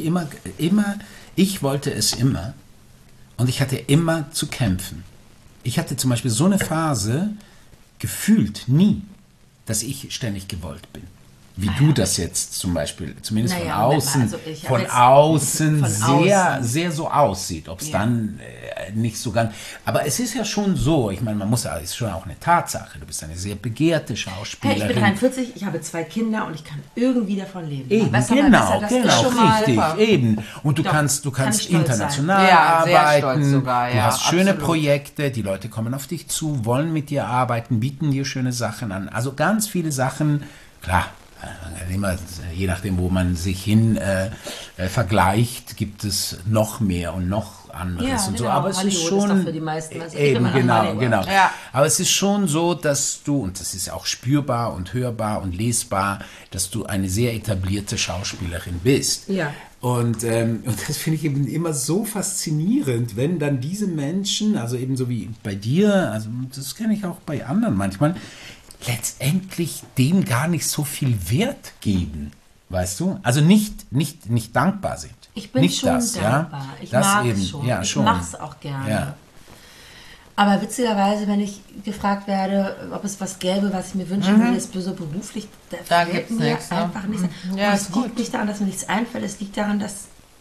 ich wollte es immer und ich hatte immer zu kämpfen. Ich hatte zum Beispiel so eine Phase... gefühlt nie, dass ich ständig gewollt bin. wie du das jetzt zum Beispiel, zumindest Naja, von außen, also von außen sehr so aussieht. Ob es dann nicht so ganz... Aber es ist ja schon so, ich meine, es ist schon auch eine Tatsache. Du bist eine sehr begehrte Schauspielerin. Hey, ich bin 43, ich habe 2 Kinder und ich kann irgendwie davon leben. Eben, das genau, schon mal richtig, super. eben. Und du Doch, kannst kann ich stolz international sein. Ja, sehr arbeiten, stolz sogar, du ja, hast schöne absolut. Projekte, die Leute kommen auf dich zu, wollen mit dir arbeiten, bieten dir schöne Sachen an. Also ganz viele Sachen, klar, immer, je nachdem, wo man sich hin vergleicht, gibt es noch mehr und noch anderes und so. Aber es ist schon ist doch für die meisten, also eben genau. Ja. Aber es ist schon so, dass du, und das ist auch spürbar und hörbar und lesbar, dass du eine sehr etablierte Schauspielerin bist. Ja. Und das finde ich eben immer so faszinierend, wenn dann diese Menschen, also eben so wie bei dir, also das kenne ich auch bei anderen manchmal, letztendlich dem gar nicht so viel Wert geben, weißt du? Also nicht dankbar sind. Ich bin nicht schon das, dankbar. Ja? Ich das mag eben, es schon. Ja, ich schon. mache es auch gerne. Ja. Aber witzigerweise, wenn ich gefragt werde, ob es was gäbe, was ich mir wünschen würde, ist so beruflich, Da fällt gibt's mir nichts, ne? einfach nichts. Ja, Und ist es gut. liegt nicht daran, dass mir nichts einfällt, es liegt daran, dass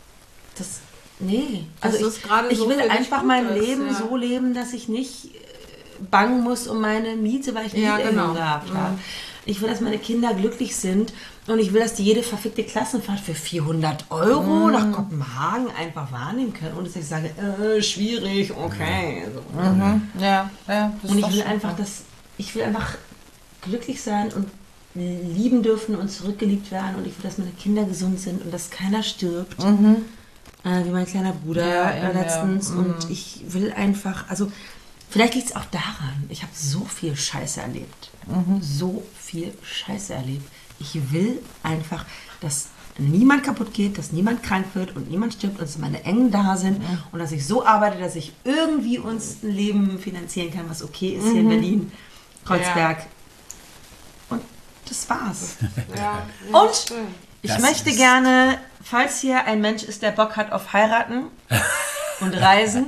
nee. Dass Also es gerade ich so will für dich einfach gut mein ist, Leben ja. so leben, dass ich nicht bangen muss um meine Miete, weil ich Ja, Mieterhöhung genau. gehabt habe. Ich will, dass meine Kinder glücklich sind und ich will, dass die jede verfickte Klassenfahrt für 400 € nach Kopenhagen einfach wahrnehmen können, ohne dass ich sage, schwierig, okay. So. Ja, das Und ist ich doch will super. einfach, ich will einfach glücklich sein und lieben dürfen und zurückgeliebt werden und ich will, dass meine Kinder gesund sind und dass keiner stirbt. Wie mein kleiner Bruder letztens. Und ich will einfach, also vielleicht liegt es auch daran, ich habe so viel Scheiße erlebt. So viel Scheiße erlebt. Ich will einfach, dass niemand kaputt geht, dass niemand krank wird und niemand stirbt und dass meine Engen da sind und dass ich so arbeite, dass ich irgendwie uns ein Leben finanzieren kann, was okay ist hier in Berlin, Kreuzberg. Und das war's. Ja, Und schön. ich Das möchte ist- gerne, falls hier ein Mensch ist, der Bock hat auf heiraten und reisen,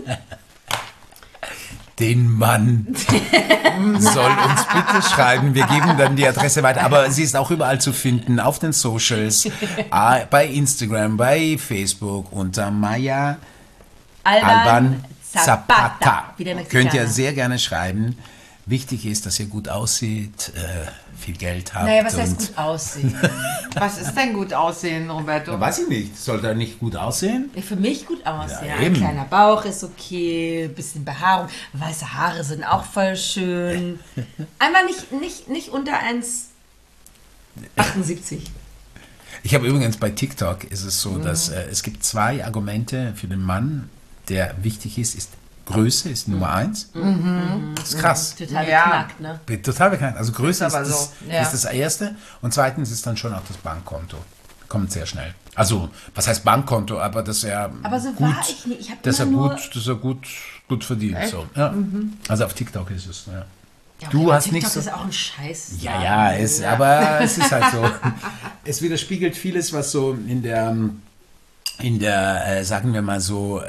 Den Mann soll uns bitte schreiben. Wir geben dann die Adresse weiter. Aber sie ist auch überall zu finden, auf den Socials, bei Instagram, bei Facebook unter Maya Alban Zapata. Wie der Mexikaner. Könnt ihr sehr gerne schreiben. Wichtig ist, dass ihr gut aussieht, viel Geld habt. Naja, was heißt und- gut aussehen? Was ist denn gut aussehen, Roberto? Ja, weiß ich nicht. Soll er nicht gut aussehen? Für mich gut aus, Ja, ja. Ein eben. kleiner Bauch ist okay, bisschen Behaarung, weiße Haare sind auch voll schön. Einmal nicht unter 1,78. Ich habe übrigens bei TikTok ist es so, dass es gibt 2 Argumente für den Mann, der wichtig ist Größe ist Nummer 1. Das ist krass. Total Ja. beknackt, ne? Bin total bekannt. Also Größe Ist ist, aber so, das, ja. ist das Erste. Und zweitens ist dann schon auch das Bankkonto. Kommt sehr schnell. Also, was heißt Bankkonto? Aber dass er Aber so gut, war ich nicht. Ich habe dass er immer nur... dass er gut verdient. So. Ja. Also auf TikTok ist es. Ja. Ja, Du okay, hast TikTok nicht so... ist auch ein Scheiß. Ja, aber es ist halt so. Es widerspiegelt vieles, was so in der sagen wir mal so,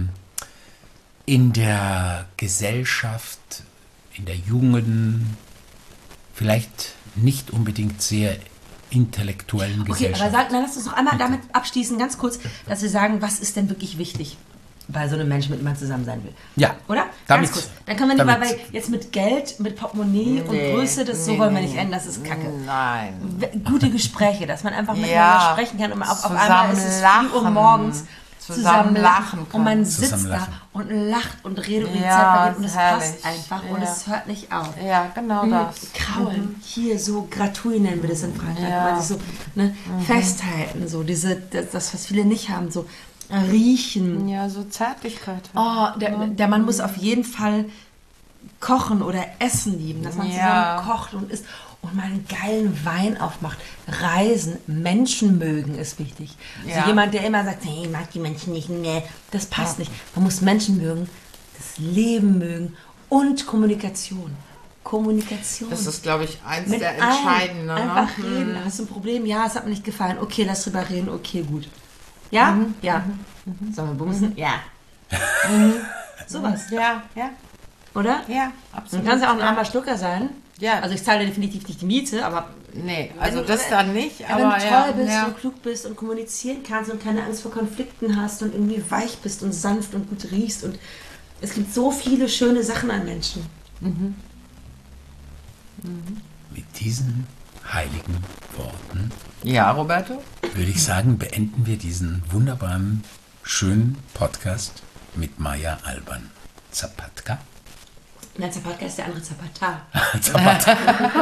in der Gesellschaft, in der jungen, vielleicht nicht unbedingt sehr intellektuellen Okay, Gesellschaft. aber lass uns noch einmal damit abschließen, ganz kurz, dass wir sagen, was ist denn wirklich wichtig bei so einem Menschen, mit dem man zusammen sein will? Ja, Oder? damit- Ganz kurz. Dann können wir nicht, damit- weil jetzt mit Geld, mit Portemonnaie und Nee, Größe, das so nee, wollen wir nee. nicht enden, das ist Kacke. Nein. Gute Gespräche, dass man einfach miteinander Ja. sprechen kann und auf Zusammen einmal ist es 4 Uhr lachen. morgens Zusammen lachen und man können. sitzt Zusammen da lachen. und lacht und redet und die Ja, Zeit vergeht und es herrlich. passt einfach und Ja. es hört nicht auf. Ja, genau das. Kraulen, hier so Gratouille nennen wir das in Frankreich, Ja. weil sie so festhalten, so das, was viele nicht haben, so riechen. Ja, so Zärtlichkeit. Oh, der Mann muss auf jeden Fall kochen oder Essen lieben, dass man Ja. zusammen kocht und isst und mal einen geilen Wein aufmacht. Reisen, Menschen mögen ist wichtig. Ja. So jemand, der immer sagt, nee, ich mag die Menschen nicht, nee, das passt nicht. Man muss Menschen mögen, das Leben mögen und Kommunikation. Kommunikation. Das ist, glaube ich, eins Mit der allen. entscheidenden. Ne? Einfach reden. Hast du ein Problem? Ja, es hat mir nicht gefallen. Okay, lass drüber reden. Okay, gut. Ja? Ja. Sollen wir bumsen? Ja. Sowas, Ja, ja, oder? ja, Du absolut. kannst ja auch ein armer Schlucker sein. Ja. Also ich zahle definitiv nicht die Miete, aber... Nee, also das dann nicht. Aber wenn du toll bist ja. und klug bist und kommunizieren kannst und keine Angst vor Konflikten hast und irgendwie weich bist und sanft und gut riechst und es gibt so viele schöne Sachen an Menschen. Mhm. Mit diesen heiligen Worten, ja, Roberto, würde ich sagen, beenden wir diesen wunderbaren, schönen Podcast mit Maya Alban. Zapatka. Nein, Zapatka ist der andere Zapata. Zapata.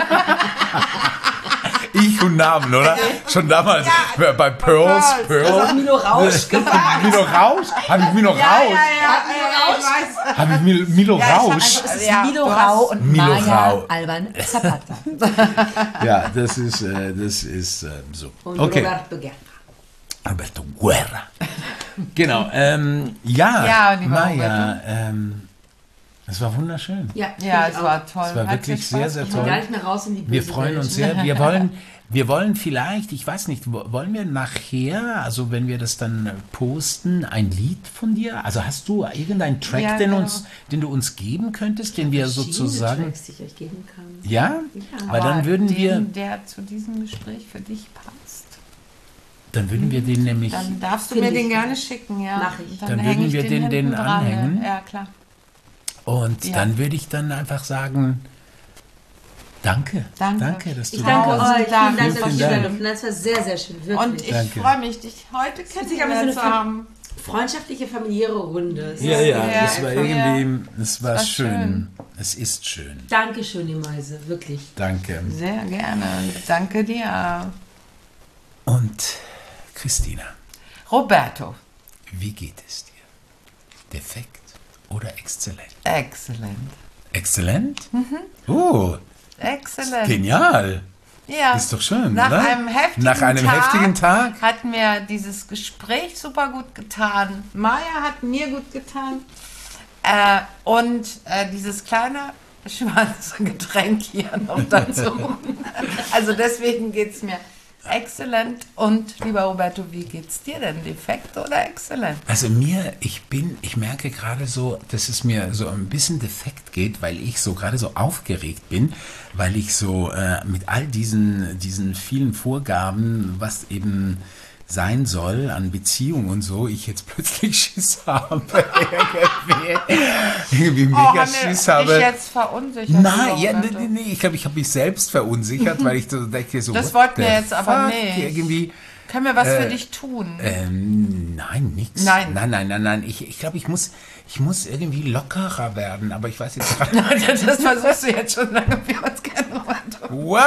Ich und Namen, oder? Schon damals bei Pearls. Das hat Milo Rausch gesagt. Milo Rausch? Habe ich Milo Rausch? ich weiß. Habe ich Milo Rausch? Also es ist Ja, Milo du Rau hast- und Milo Maya Rau. Alban Zapata. Ja, das ist so. Und Okay. Roberto Guerra. Alberto Guerra. Genau. Ja, lieber Maya, es war wunderschön. Ja, Ja, finde ich es auch. war toll. Es war Hat wirklich dir Spaß sehr, sehr Ich will toll. gar nicht mehr raus in die böse Wir freuen Welt. uns sehr. Wir wollen vielleicht, ich weiß nicht, wollen wir nachher, also wenn wir das dann posten, ein Lied von dir? Also hast du irgendeinen Track, Ja, den genau. du uns geben könntest, den wir Verschiedene sozusagen... Tracks, die ich euch geben kann. Ja? Weil Aber dann würden der zu diesem Gespräch für dich passt. wir den nämlich... Dann darfst du Finde mir den ich. gerne schicken, ja. Mach ich. Dann häng würden ich wir den hinten dran, anhängen. Ja, klar. Und Ja. dann würde ich dann einfach sagen, danke. Danke. Danke, dass du Ich da danke warst. euch. Vielen Dank, dass Vielen ich Dank. hier durfte. Das war sehr, sehr schön. Wirklich. Und ich Danke. freue mich, dich heute sich aber kennengelernt so zu eine haben. freundschaftliche, familiäre Runde. Ja, Ja, es war ja. irgendwie, es war war schön. schön. Es ist schön. Dankeschön, die Mäuse. Wirklich. Danke. Sehr gerne. Danke dir. Und Christina, Roberto. wie geht es dir? Defekt oder exzellent? Exzellent. Exzellent? Oh, Exzellent. genial. Ja. Ist doch schön, Nach oder? einem heftigen Nach einem Tag heftigen Tag? hat mir dieses Gespräch super gut getan. Maya hat mir gut getan. Und dieses kleine schwarze Getränk hier noch dazu. Also deswegen geht es mir exzellent. Und lieber Roberto, wie geht's dir denn? Defekt oder exzellent? Also ich merke gerade so, dass es mir so ein bisschen defekt geht, weil ich so gerade so aufgeregt bin, weil ich so mit all diesen vielen Vorgaben, was eben sein soll an Beziehung und so, ich jetzt plötzlich Schiss habe. irgendwie mega Schiss habe. Ich jetzt verunsichert. Nein, lieber ja, Roberto? nee, ich glaube, ich habe mich selbst verunsichert, weil ich so denke, so, Das what wollten wir the jetzt aber fuck? nicht. Irgendwie, Können wir was für dich tun? nein, nix. Nein. Nein. Ich glaube, ich muss irgendwie lockerer werden, aber ich weiß jetzt gerade. Das versuchst du jetzt schon lange, wir uns kennen, Roberto. What?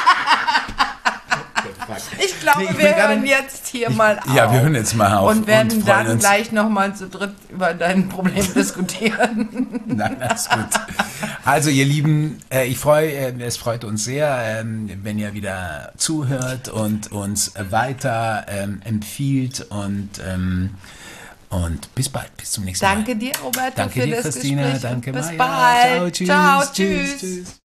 Ich glaube, Nee, ich bin wir gerade- hören jetzt hier mal auf. Ja, wir hören jetzt mal auf Und werden freuen dann uns. gleich nochmal zu dritt über dein Problem diskutieren. Nein, alles gut. Also, ihr Lieben, es freut uns sehr, wenn ihr wieder zuhört und uns weiter empfiehlt und bis bald, bis zum nächsten Mal. Danke dir, Roberto, Danke für dir, das Christina. Gespräch. Danke, Bis Maya. bald. Ciao, tschüss. Ciao, Tschüss, tschüss. tschüss.